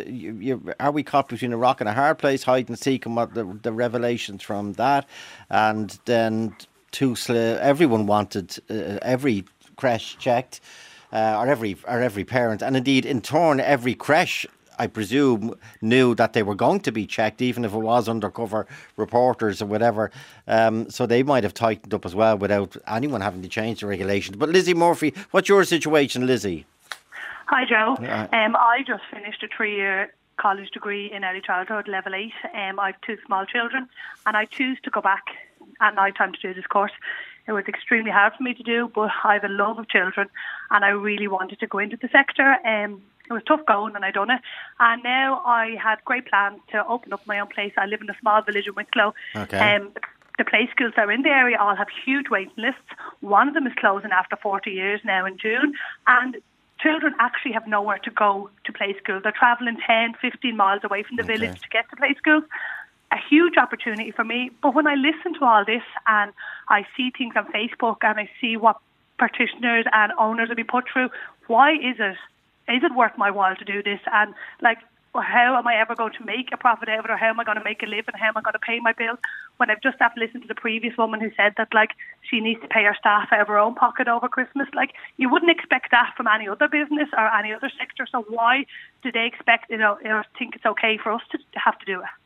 are we caught between a rock and a hard place, hide and seek, and what the revelations from that, and then Tusla, everyone wanted every creche checked, or every parent, and indeed in turn every creche, I presume, knew that they were going to be checked, even if it was undercover reporters or whatever. So they might have tightened up as well without anyone having to change the regulations. But Lizzie Murphy, what's your situation, Lizzie? Hi, Joe. I just finished a 3-year college degree in early childhood, level 8. I have 2 small children, and I choose to go back at night time to do this course. It was extremely hard for me to do, but I have a love of children, and I really wanted to go into the sector. It was tough going, and I done it. And now I had great plans to open up my own place. I live in a small village in Wicklow. Okay. The play schools that are in the area all have huge waiting lists. One of them is closing after 40 years now in June. And children actually have nowhere to go to play school. They're travelling 10, 15 miles away from the village to get to play schools. A huge opportunity for me. But when I listen to all this and I see things on Facebook and I see what practitioners and owners will be put through, why is it worth my while to do this? And how am I ever going to make a profit out of it, or how am I going to make a living, how am I going to pay my bills, when I've just have to listen to the previous woman who said that she needs to pay her staff out of her own pocket over Christmas? You wouldn't expect that from any other business or any other sector, so why do they expect, think it's okay for us to have to do it?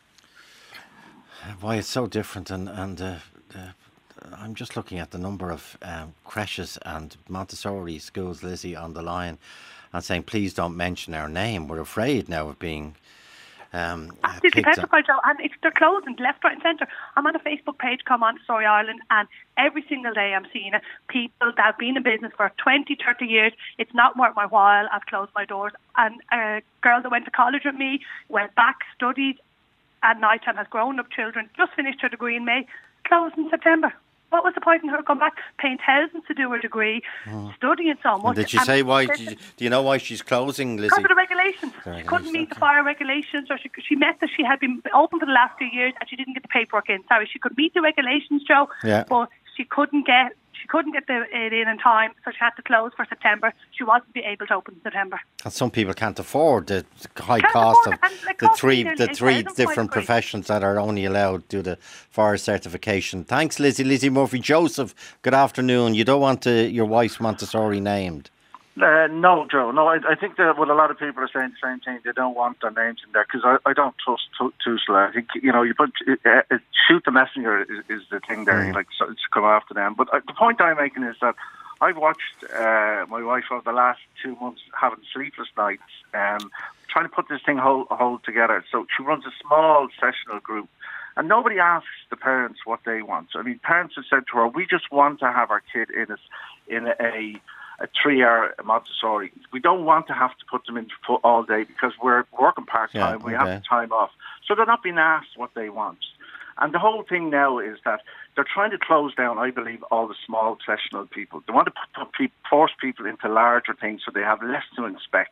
Why it's so different, and I'm just looking at the number of creches and Montessori schools, Lizzie, on the line, and saying, please don't mention our name. We're afraid now of being absolutely petrified, Joe. And if they're closing left, right and centre, I'm on a Facebook page called Montessori Ireland, and every single day I'm seeing it. People that have been in business for 20, 30 years, it's not worth my while, I've closed my doors. And a girl that went to college with me, went back, studied at night time, has grown-up children, just finished her degree in May, closed in September. What was the point in her coming back, paying thousands to do her degree, studying so much? And did she say why? Do you know why she's closing, Lizzie? Because of the regulations. She couldn't meet the fire regulations, or she met that she had been open for the last 2 years and she didn't get the paperwork in. Sorry, she could meet the regulations, Joe, but she couldn't get it in time, so she had to close for September. She wasn't be able to open in September. And some people can't afford the high cost of the three different professions that are only allowed due to fire certification. Thanks, Lizzie. Lizzie Murphy. Joseph, good afternoon. You don't want your wife's Montessori named? No, Joe. No, I think that what a lot of people are saying the same thing. They don't want their names in there because I don't trust Tusla. I think you put shoot the messenger is the thing there. So to come after them. But the point I'm making is that I've watched my wife over the last 2 months having sleepless nights, trying to put this thing whole together. So she runs a small sessional group. And nobody asks the parents what they want. I mean, parents have said to her, we just want to have our kid in a 3-hour Montessori. We don't want to have to put them in all day because we're working part-time. We have the time off. So they're not being asked what they want. And the whole thing now is that they're trying to close down, I believe, all the small sessional people. They want to force people into larger things so they have less to inspect.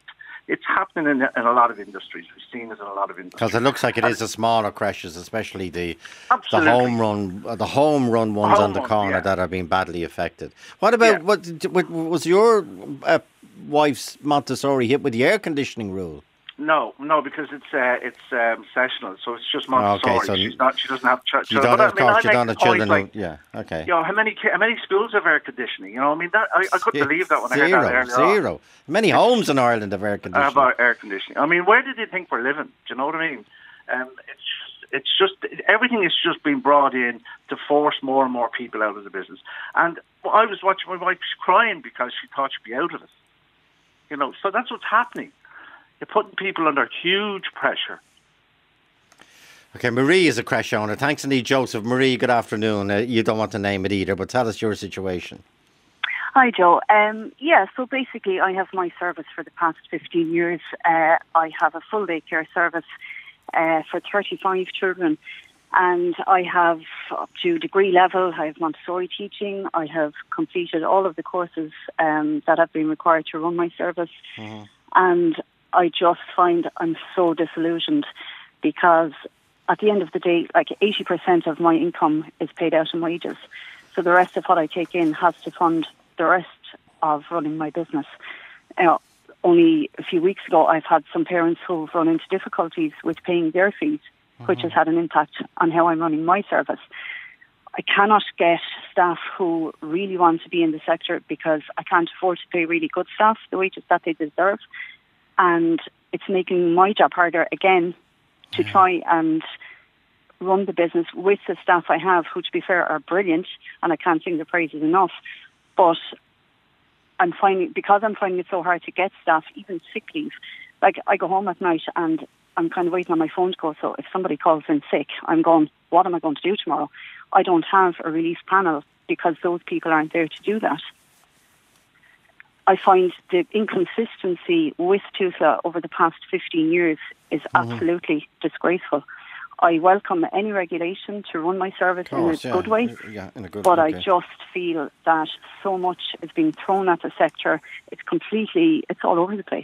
It's happening in a lot of industries. We've seen it in a lot of industries. Because it looks like it is the smaller creches, especially the Absolutely. home run ones on the corner that are being badly affected. What about what was your wife's Montessori hit with the air conditioning rule? No, because it's sessional, so it's just Montessori. Okay, so she doesn't have children. You don't have children. Like, yeah, okay. You know, how many schools have air conditioning? You know, I mean, that I couldn't believe that when I heard that earlier. Zero. Many homes in Ireland have air conditioning. Have air conditioning. I mean, where did they think we're living? Do you know what I mean? It's just everything is just being brought in to force more and more people out of the business. And I was watching my wife crying because she thought she'd be out of it. You know, so that's what's happening. You're putting people under huge pressure. Okay, Marie is a creche owner. Thanks indeed, Joseph. Marie, good afternoon. You don't want to name it either, but tell us your situation. Hi, Joe. So basically I have my service for the past 15 years. I have a full day care service for 35 children, and I have up to degree level. I have Montessori teaching. I have completed all of the courses that have been required to run my service. Mm-hmm. And I just find I'm so disillusioned because at the end of the day, like 80% of my income is paid out in wages. So the rest of what I take in has to fund the rest of running my business. Only a few weeks ago, I've had some parents who've run into difficulties with paying their fees, which has had an impact on how I'm running my service. I cannot get staff who really want to be in the sector because I can't afford to pay really good staff the wages that they deserve. And it's making my job harder again to try and run the business with the staff I have, who, to be fair, are brilliant, and I can't sing their praises enough. But I'm finding it so hard to get staff, even sick leave. Like, I go home at night and I'm kind of waiting on my phone to go. So if somebody calls in sick, I'm going, what am I going to do tomorrow? I don't have a relief panel because those people aren't there to do that. I find the inconsistency with TUSLA over the past 15 years is absolutely disgraceful. I welcome any regulation to run my service in a good way, but I just feel that so much is being thrown at the sector. It's all over the place.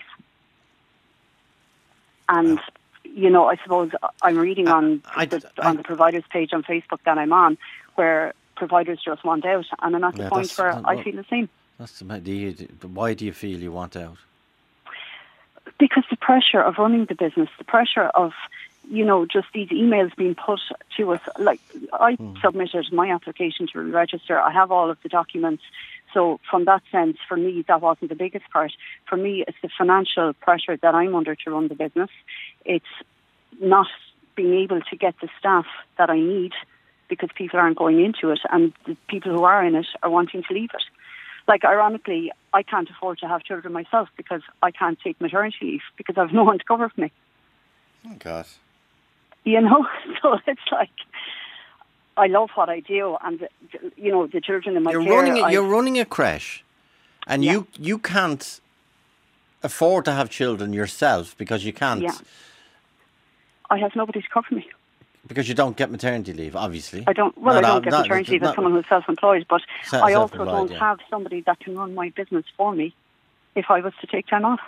And, you know, I suppose I'm reading on the providers page on Facebook that I'm on, where providers just want out, and I'm at the point where I feel the same. Why do you feel you want out? Because the pressure of running the business, the pressure of, you know, just these emails being put to us. Like, I submitted my application to register. I have all of the documents. So from that sense, for me, that wasn't the biggest part. For me, it's the financial pressure that I'm under to run the business. It's not being able to get the staff that I need because people aren't going into it, and the people who are in it are wanting to leave it. Like, ironically, I can't afford to have children myself because I can't take maternity leave because I have no one to cover for me. Oh, God. You know, so it's like, I love what I do, and, you know, the children in my care... You're running a creche, and you can't afford to have children yourself because you can't... Yeah. I have nobody to cover me. Because you don't get maternity leave, obviously. I don't get maternity leave as someone who's self-employed, but I also don't have somebody that can run my business for me if I was to take time off.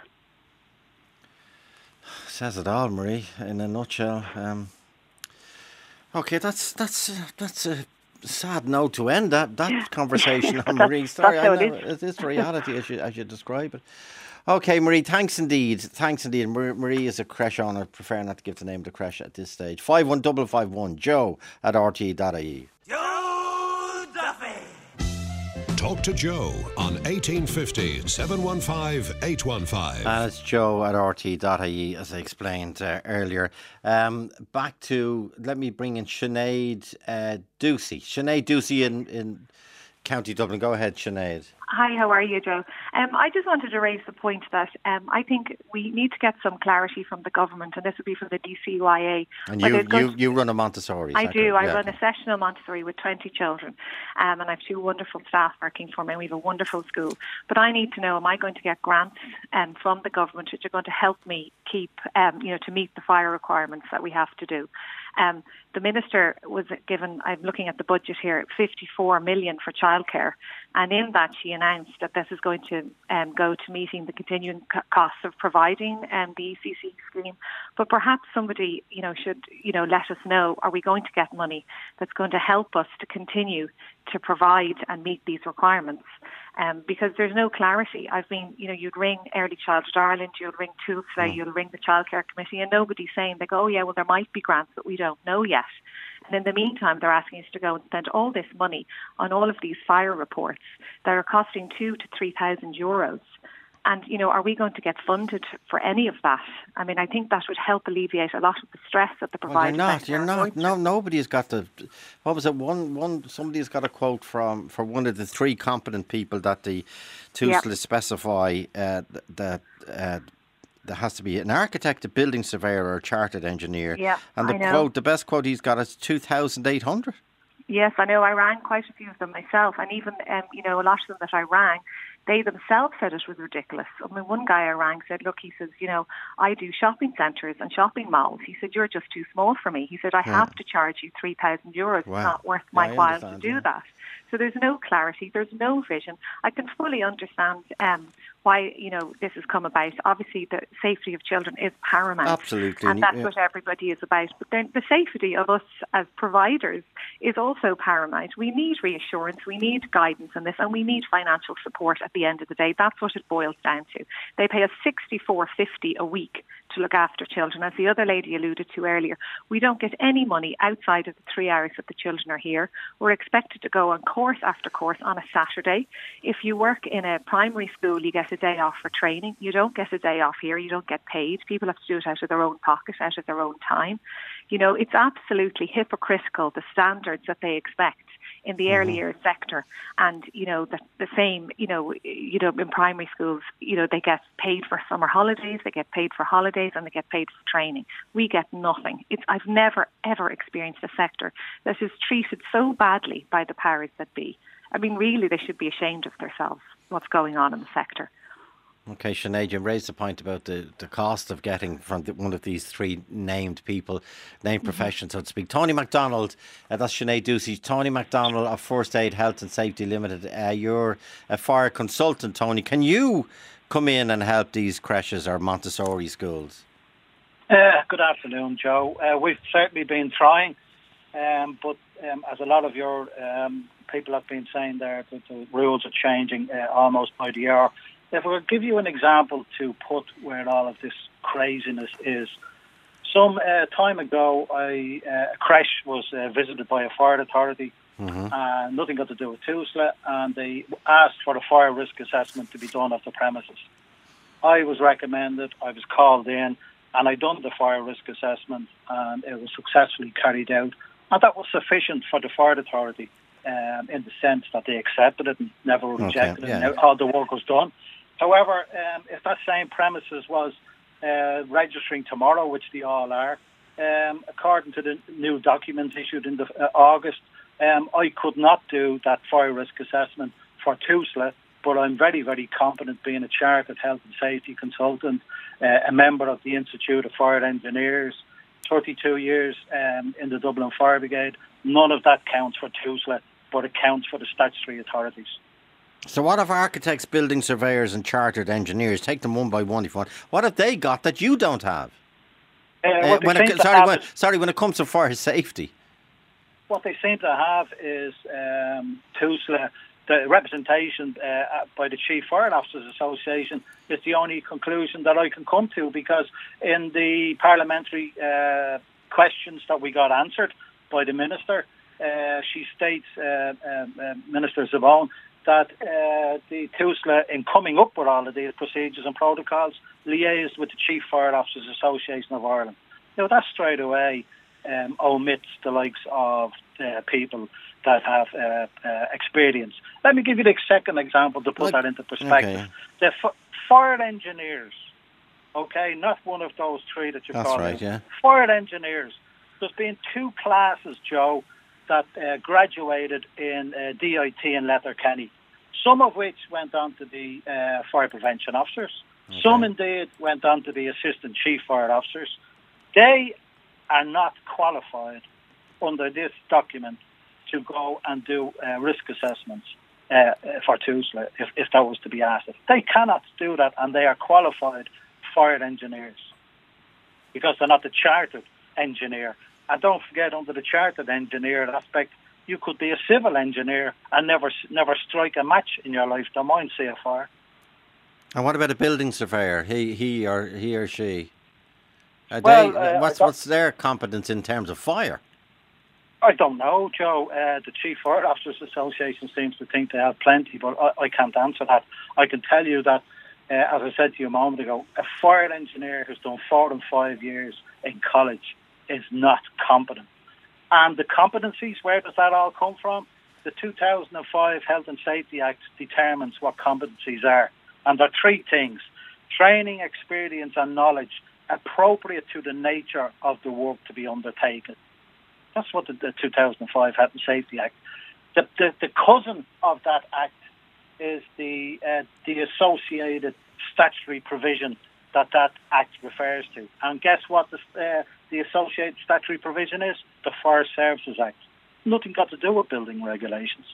Says it all, Marie, in a nutshell. Okay, that's a sad note to end that conversation on Marie. Sorry, I know it is reality as you describe it. Okay, Marie, thanks indeed. Marie is a creche owner. I prefer not to give the name of the creche at this stage. 51551 joe@rte.ie. Joe Duffy. Talk to Joe on 1850 715 815. That's joe@rte.ie, as I explained earlier. Back to, let me bring in Sinead Ducey. Sinead Ducey in County Dublin. Go ahead, Sinead. Hi, how are you, Joe? I just wanted to raise the point that I think we need to get some clarity from the government, and this would be from the DCYA. And you run a Montessori? I do. I run a sessional Montessori with 20 children, and I have 2 wonderful staff working for me, and we have a wonderful school. But I need to know, am I going to get grants from the government which are going to help me keep, to meet the fire requirements that we have to do? The Minister was given, I'm looking at the budget here, 54 million for childcare. And in that, she announced that this is going to go to meeting the continuing costs of providing the ECC scheme. But perhaps somebody, should, let us know, are we going to get money that's going to help us to continue to provide and meet these requirements? Because there's no clarity. You'd ring Early Childhood Ireland, you'll ring TUSLA, you'll ring the Childcare Committee, and nobody's saying, they go, oh yeah, well, there might be grants, but we don't know yet. And in the meantime, they're asking us to go and spend all this money on all of these fire reports that are costing 2,000 to 3,000 euros. And, are we going to get funded for any of that? I mean, I think that would help alleviate a lot of the stress that the providers. Well, you're not. No, nobody's got the. What was it? Somebody's got a quote from one of the three competent people that the TUSLA specify that there has to be an architect, a building surveyor, or a chartered engineer. Yeah, and the best quote he's got is 2,800. Yes, I know. I rang quite a few of them myself, and even a lot of them that I rang, they themselves said it was ridiculous. I mean, one guy I rang said, look, he says, I do shopping centres and shopping malls. He said, you're just too small for me. He said, I have to charge you 3,000 euros. Wow. It's not worth my while to do that. So there's no clarity. There's no vision. I can fully understand why, this has come about. Obviously, the safety of children is paramount. Absolutely. And that's what everybody is about. But then the safety of us as providers is also paramount. We need reassurance, we need guidance in this, and we need financial support at the end of the day. That's what it boils down to. They pay us $64.50 a week to look after children. As the other lady alluded to earlier, we don't get any money outside of the 3 hours that the children are here. We're expected to go on course after course on a Saturday. If you work in a primary school, you get a day off for training. You don't get a day off here. You don't get paid. People have to do it out of their own pocket, out of their own time. It's absolutely hypocritical, the standards that they expect in the early years sector, and the same in primary schools, they get paid for summer holidays, they get paid for holidays, and they get paid for training. We get nothing. I've never ever experienced a sector that is treated so badly by the powers that be. I mean, really, they should be ashamed of themselves. What's going on in the sector? Okay, Sinead, you raised the point about the cost of getting from one of these three named professions, so to speak. Tony MacDonald, that's Sinead Ducey. Tony MacDonald of First Aid Health and Safety Limited. You're a fire consultant, Tony. Can you come in and help these creches or Montessori schools? Good afternoon, Joe. We've certainly been trying, but as a lot of your people have been saying there, that the rules are changing almost by the hour. If I could give you an example to put where all of this craziness is. Some time ago, a creche was visited by a fire authority, nothing got to do with TUSLA, and they asked for a fire risk assessment to be done of the premises. I was recommended, I was called in, and I done the fire risk assessment, and it was successfully carried out. And that was sufficient for the fire authority in the sense that they accepted it and never rejected it, and all the work was done. However, if that same premises was registering tomorrow, which they all are, according to the new documents issued in August, I could not do that fire risk assessment for TUSLA, but I'm very, very confident, being a chartered health and safety consultant, a member of the Institute of Fire Engineers, 32 years in the Dublin Fire Brigade. None of that counts for TUSLA, but it counts for the statutory authorities. So what have architects, building surveyors and chartered engineers, take them one by one if you want, what have they got that you don't have? When it comes to fire safety? What they seem to have is TUSLA, the representation by the Chief Fire Officers Association is the only conclusion that I can come to, because in the parliamentary questions that we got answered by the Minister, she states, Minister Zavone, that the TUSLA, in coming up with all of these procedures and protocols, liaised with the Chief Fire Officers Association of Ireland. Now, that straight away omits the likes of people that have experience. Let me give you the second example to put that into perspective. Okay. The fire engineers, not one of those three that you called. That's right, yeah. Fire engineers. There's been 2 classes, Joe, that graduated in DIT in Letterkenny, some of which went on to be fire prevention officers. Okay. Some indeed went on to be assistant chief fire officers. They are not qualified under this document to go and do risk assessments for TUSLA if that was to be asked. They cannot do that, and they are qualified fire engineers because they're not the chartered engineer. And don't forget, under the chartered engineer aspect, you could be a civil engineer and never strike a match in your life. Don't mind see a fire. And what about a building surveyor? He or she? What's their competence in terms of fire? I don't know, Joe. The Chief Fire Officers Association seems to think they have plenty, but I can't answer that. I can tell you that, as I said to you a moment ago, a fire engineer who's done 4 and 5 years in college is not competent. And the competencies, where does that all come from? The 2005 Health and Safety Act determines what competencies are. And there are 3 things: training, experience and knowledge appropriate to the nature of the work to be undertaken. That's what the 2005 Health and Safety Act. The cousin of that act is the associated statutory provision that act refers to. And guess what the associated statutory provision is? The Fire Services Act. Nothing got to do with building regulations.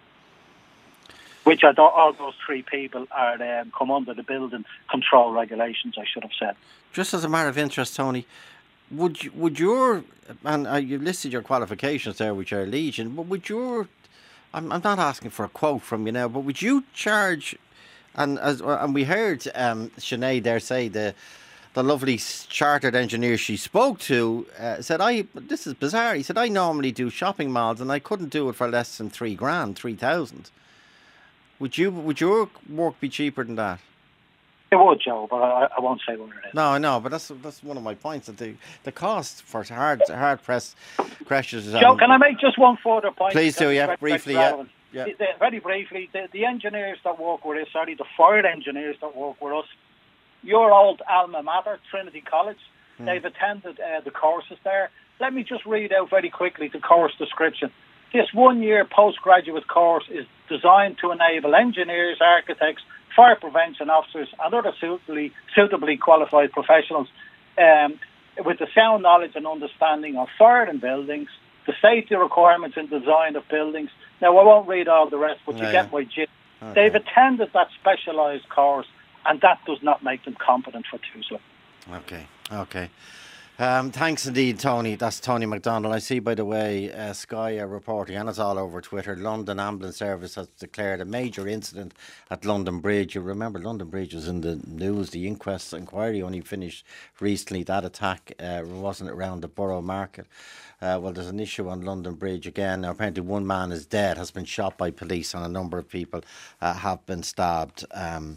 Which all those 3 people are come under the building control regulations, I should have said. Just as a matter of interest, Tony, would your, and you've listed your qualifications there, which are legion, but would your, I'm not asking for a quote from you now, but would you charge, and we heard Sinead there say the lovely chartered engineer she spoke to said, this is bizarre, he said, I normally do shopping malls and I couldn't do it for less than $3,000, 3,000. Would your work be cheaper than that? It would, Joe, but I won't say what it is. No, I know, but that's one of my points, that the cost for hard press crashes. Joe, can I make just one further point? Please do, yeah, briefly, yeah. Very briefly, the engineers that work with us, the fire engineers that work with us, your old alma mater, Trinity College, they've attended the courses there. Let me just read out very quickly the course description. This 1-year postgraduate course is designed to enable engineers, architects, fire prevention officers and other suitably qualified professionals with the sound knowledge and understanding of fire in buildings, the safety requirements in design of buildings. Now, I won't read all the rest, but you get my gist. Okay. They've attended that specialised course, and that does not make them competent for TUSLA. Okay. Thanks indeed, Tony. That's Tony McDonald. I see, by the way, Sky are reporting, and it's all over Twitter, London Ambulance Service has declared a major incident at London Bridge. You remember London Bridge was in the news. The inquiry only finished recently. That attack wasn't around the Borough Market. Well, there's an issue on London Bridge again. Now, apparently one man is dead, has been shot by police, and a number of people have been stabbed. And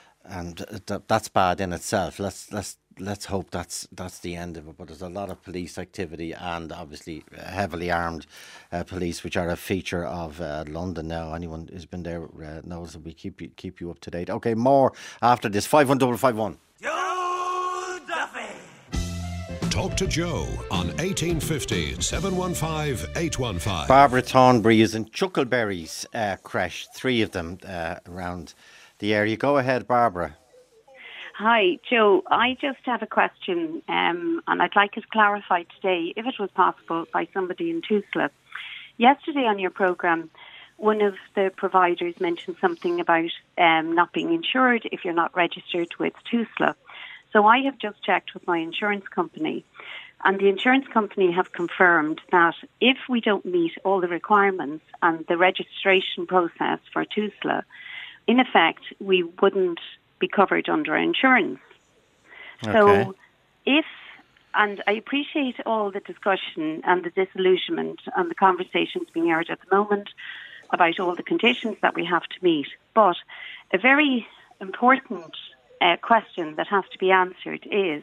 that's bad in itself. Let's hope that's the end of it. But there's a lot of police activity, and obviously heavily armed police, which are a feature of London now. Anyone who's been there knows that we keep you up to date. Okay, more after this. 51551. Joe Duffy. Talk to Joe on 1850 715 815. Barbara Thornbury is in Chuckleberry's creche. 3 of them around the area. Go ahead, Barbara. Hi, Joe. I just have a question, and I'd like it clarified today, if it was possible, by somebody in TUSLA. Yesterday on your programme, one of the providers mentioned something about not being insured if you're not registered with TUSLA. So I have just checked with my insurance company, and the insurance company have confirmed that if we don't meet all the requirements and the registration process for TUSLA, in effect, we wouldn't be covered under insurance. Okay. So and I appreciate all the discussion and the disillusionment and the conversations being aired at the moment about all the conditions that we have to meet, but a very important question that has to be answered is,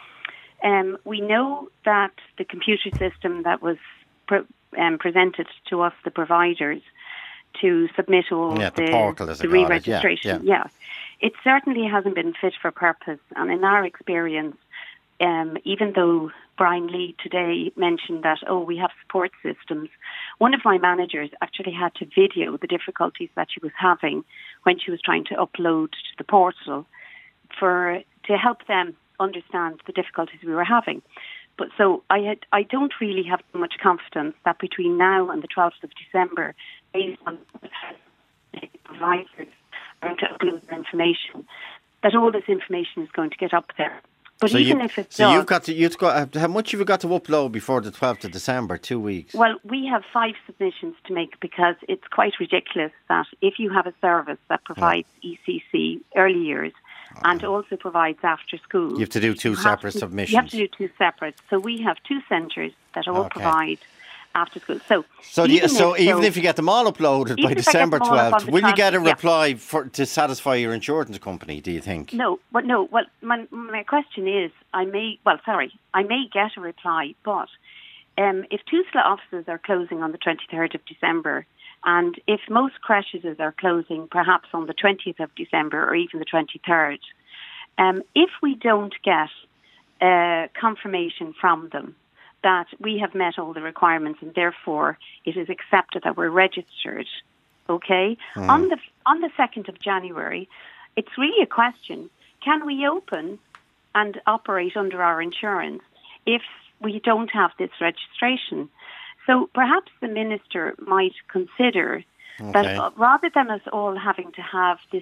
we know that the computer system that was presented to us, the providers, to submit all the re-registration, it certainly hasn't been fit for purpose. And in our experience, even though Brian Lee today mentioned that, we have support systems, one of my managers actually had to video the difficulties that she was having when she was trying to upload to the portal to help them understand the difficulties we were having. But so I don't really have too much confidence that between now and the 12th of December, based on providers are going to upload their information, that all this information is going to get up there. But so even if it's you've got how much have you got to upload before the 12th of December? 2 weeks. Well, we have 5 submissions to make because it's quite ridiculous that if you have a service that provides ECC early years and also provides after school, you have to do 2 separate submissions. You have to do 2 separate. So we have 2 centres that all provide after school. So even if you get them all uploaded by December 12th, will you get a reply to satisfy your insurance company, do you think? No. Well, my question is, I may get a reply, but if TUSLA offices are closing on the 23rd of December, and if most creches are closing perhaps on the 20th of December or even the 23rd, if we don't get confirmation from them that we have met all the requirements and therefore it is accepted that we're registered, okay? On the 2nd of January, it's really a question, can we open and operate under our insurance if we don't have this registration? So perhaps the Minister might consider that rather than us all having to have this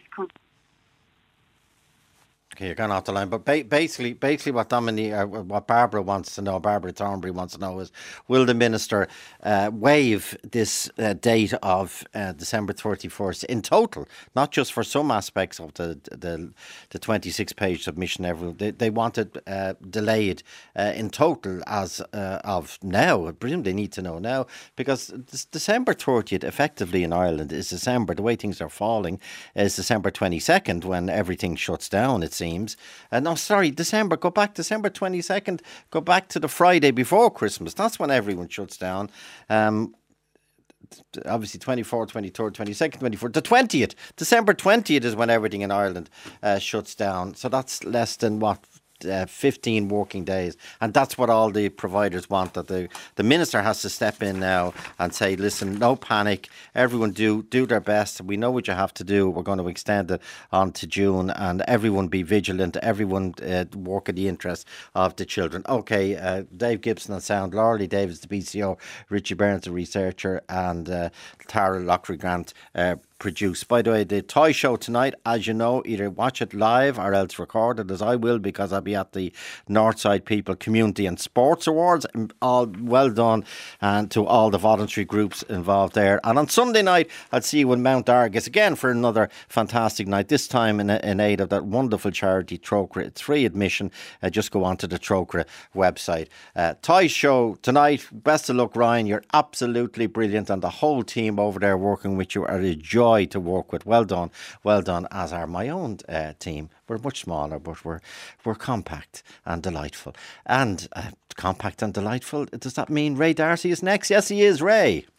Okay, you're going off the line. But basically, what what Barbara wants to know, Barbara Thornbury wants to know is, will the Minister waive this date of December 31st in total, not just for some aspects of the 26-page submission? They want it delayed in total as of now. I presume they need to know now, because December 30th, effectively in Ireland, is December. The way things are falling is December 22nd when everything shuts down, it seems. December 22nd, go back to the Friday before Christmas. That's when everyone shuts down. Obviously 24th, 23rd, 22nd, 24th, the 20th. December 20th is when everything in Ireland shuts down. So that's less than 15 working days, and that's what all the providers want. That the Minister has to step in now and say, listen, no panic, everyone do their best. We know what you have to do. We're going to extend it on to June, and everyone be vigilant, everyone work in the interest of the children. Okay, Dave Gibson on sound, Laura Lee Davis, the BCO, Richie Burns, the researcher, and Tara Lockery Grant produced. By the way, the toy show tonight, as you know, either watch it live or else record it, as I will, because I'll be at the Northside People Community and Sports Awards. All well done, and to all the voluntary groups involved there. And on Sunday night, I'll see you in Mount Argus again for another fantastic night, this time in aid of that wonderful charity Trócaire. It's free admission. Just go onto the Trócaire website. Toy show tonight. Best of luck, Ryan. You're absolutely brilliant, and the whole team over there working with you are a joy to work with. Well done, as are my own team. We're much smaller, but we're compact and delightful. And compact and delightful, does that mean Ray Darcy is next? Yes, he is, Ray.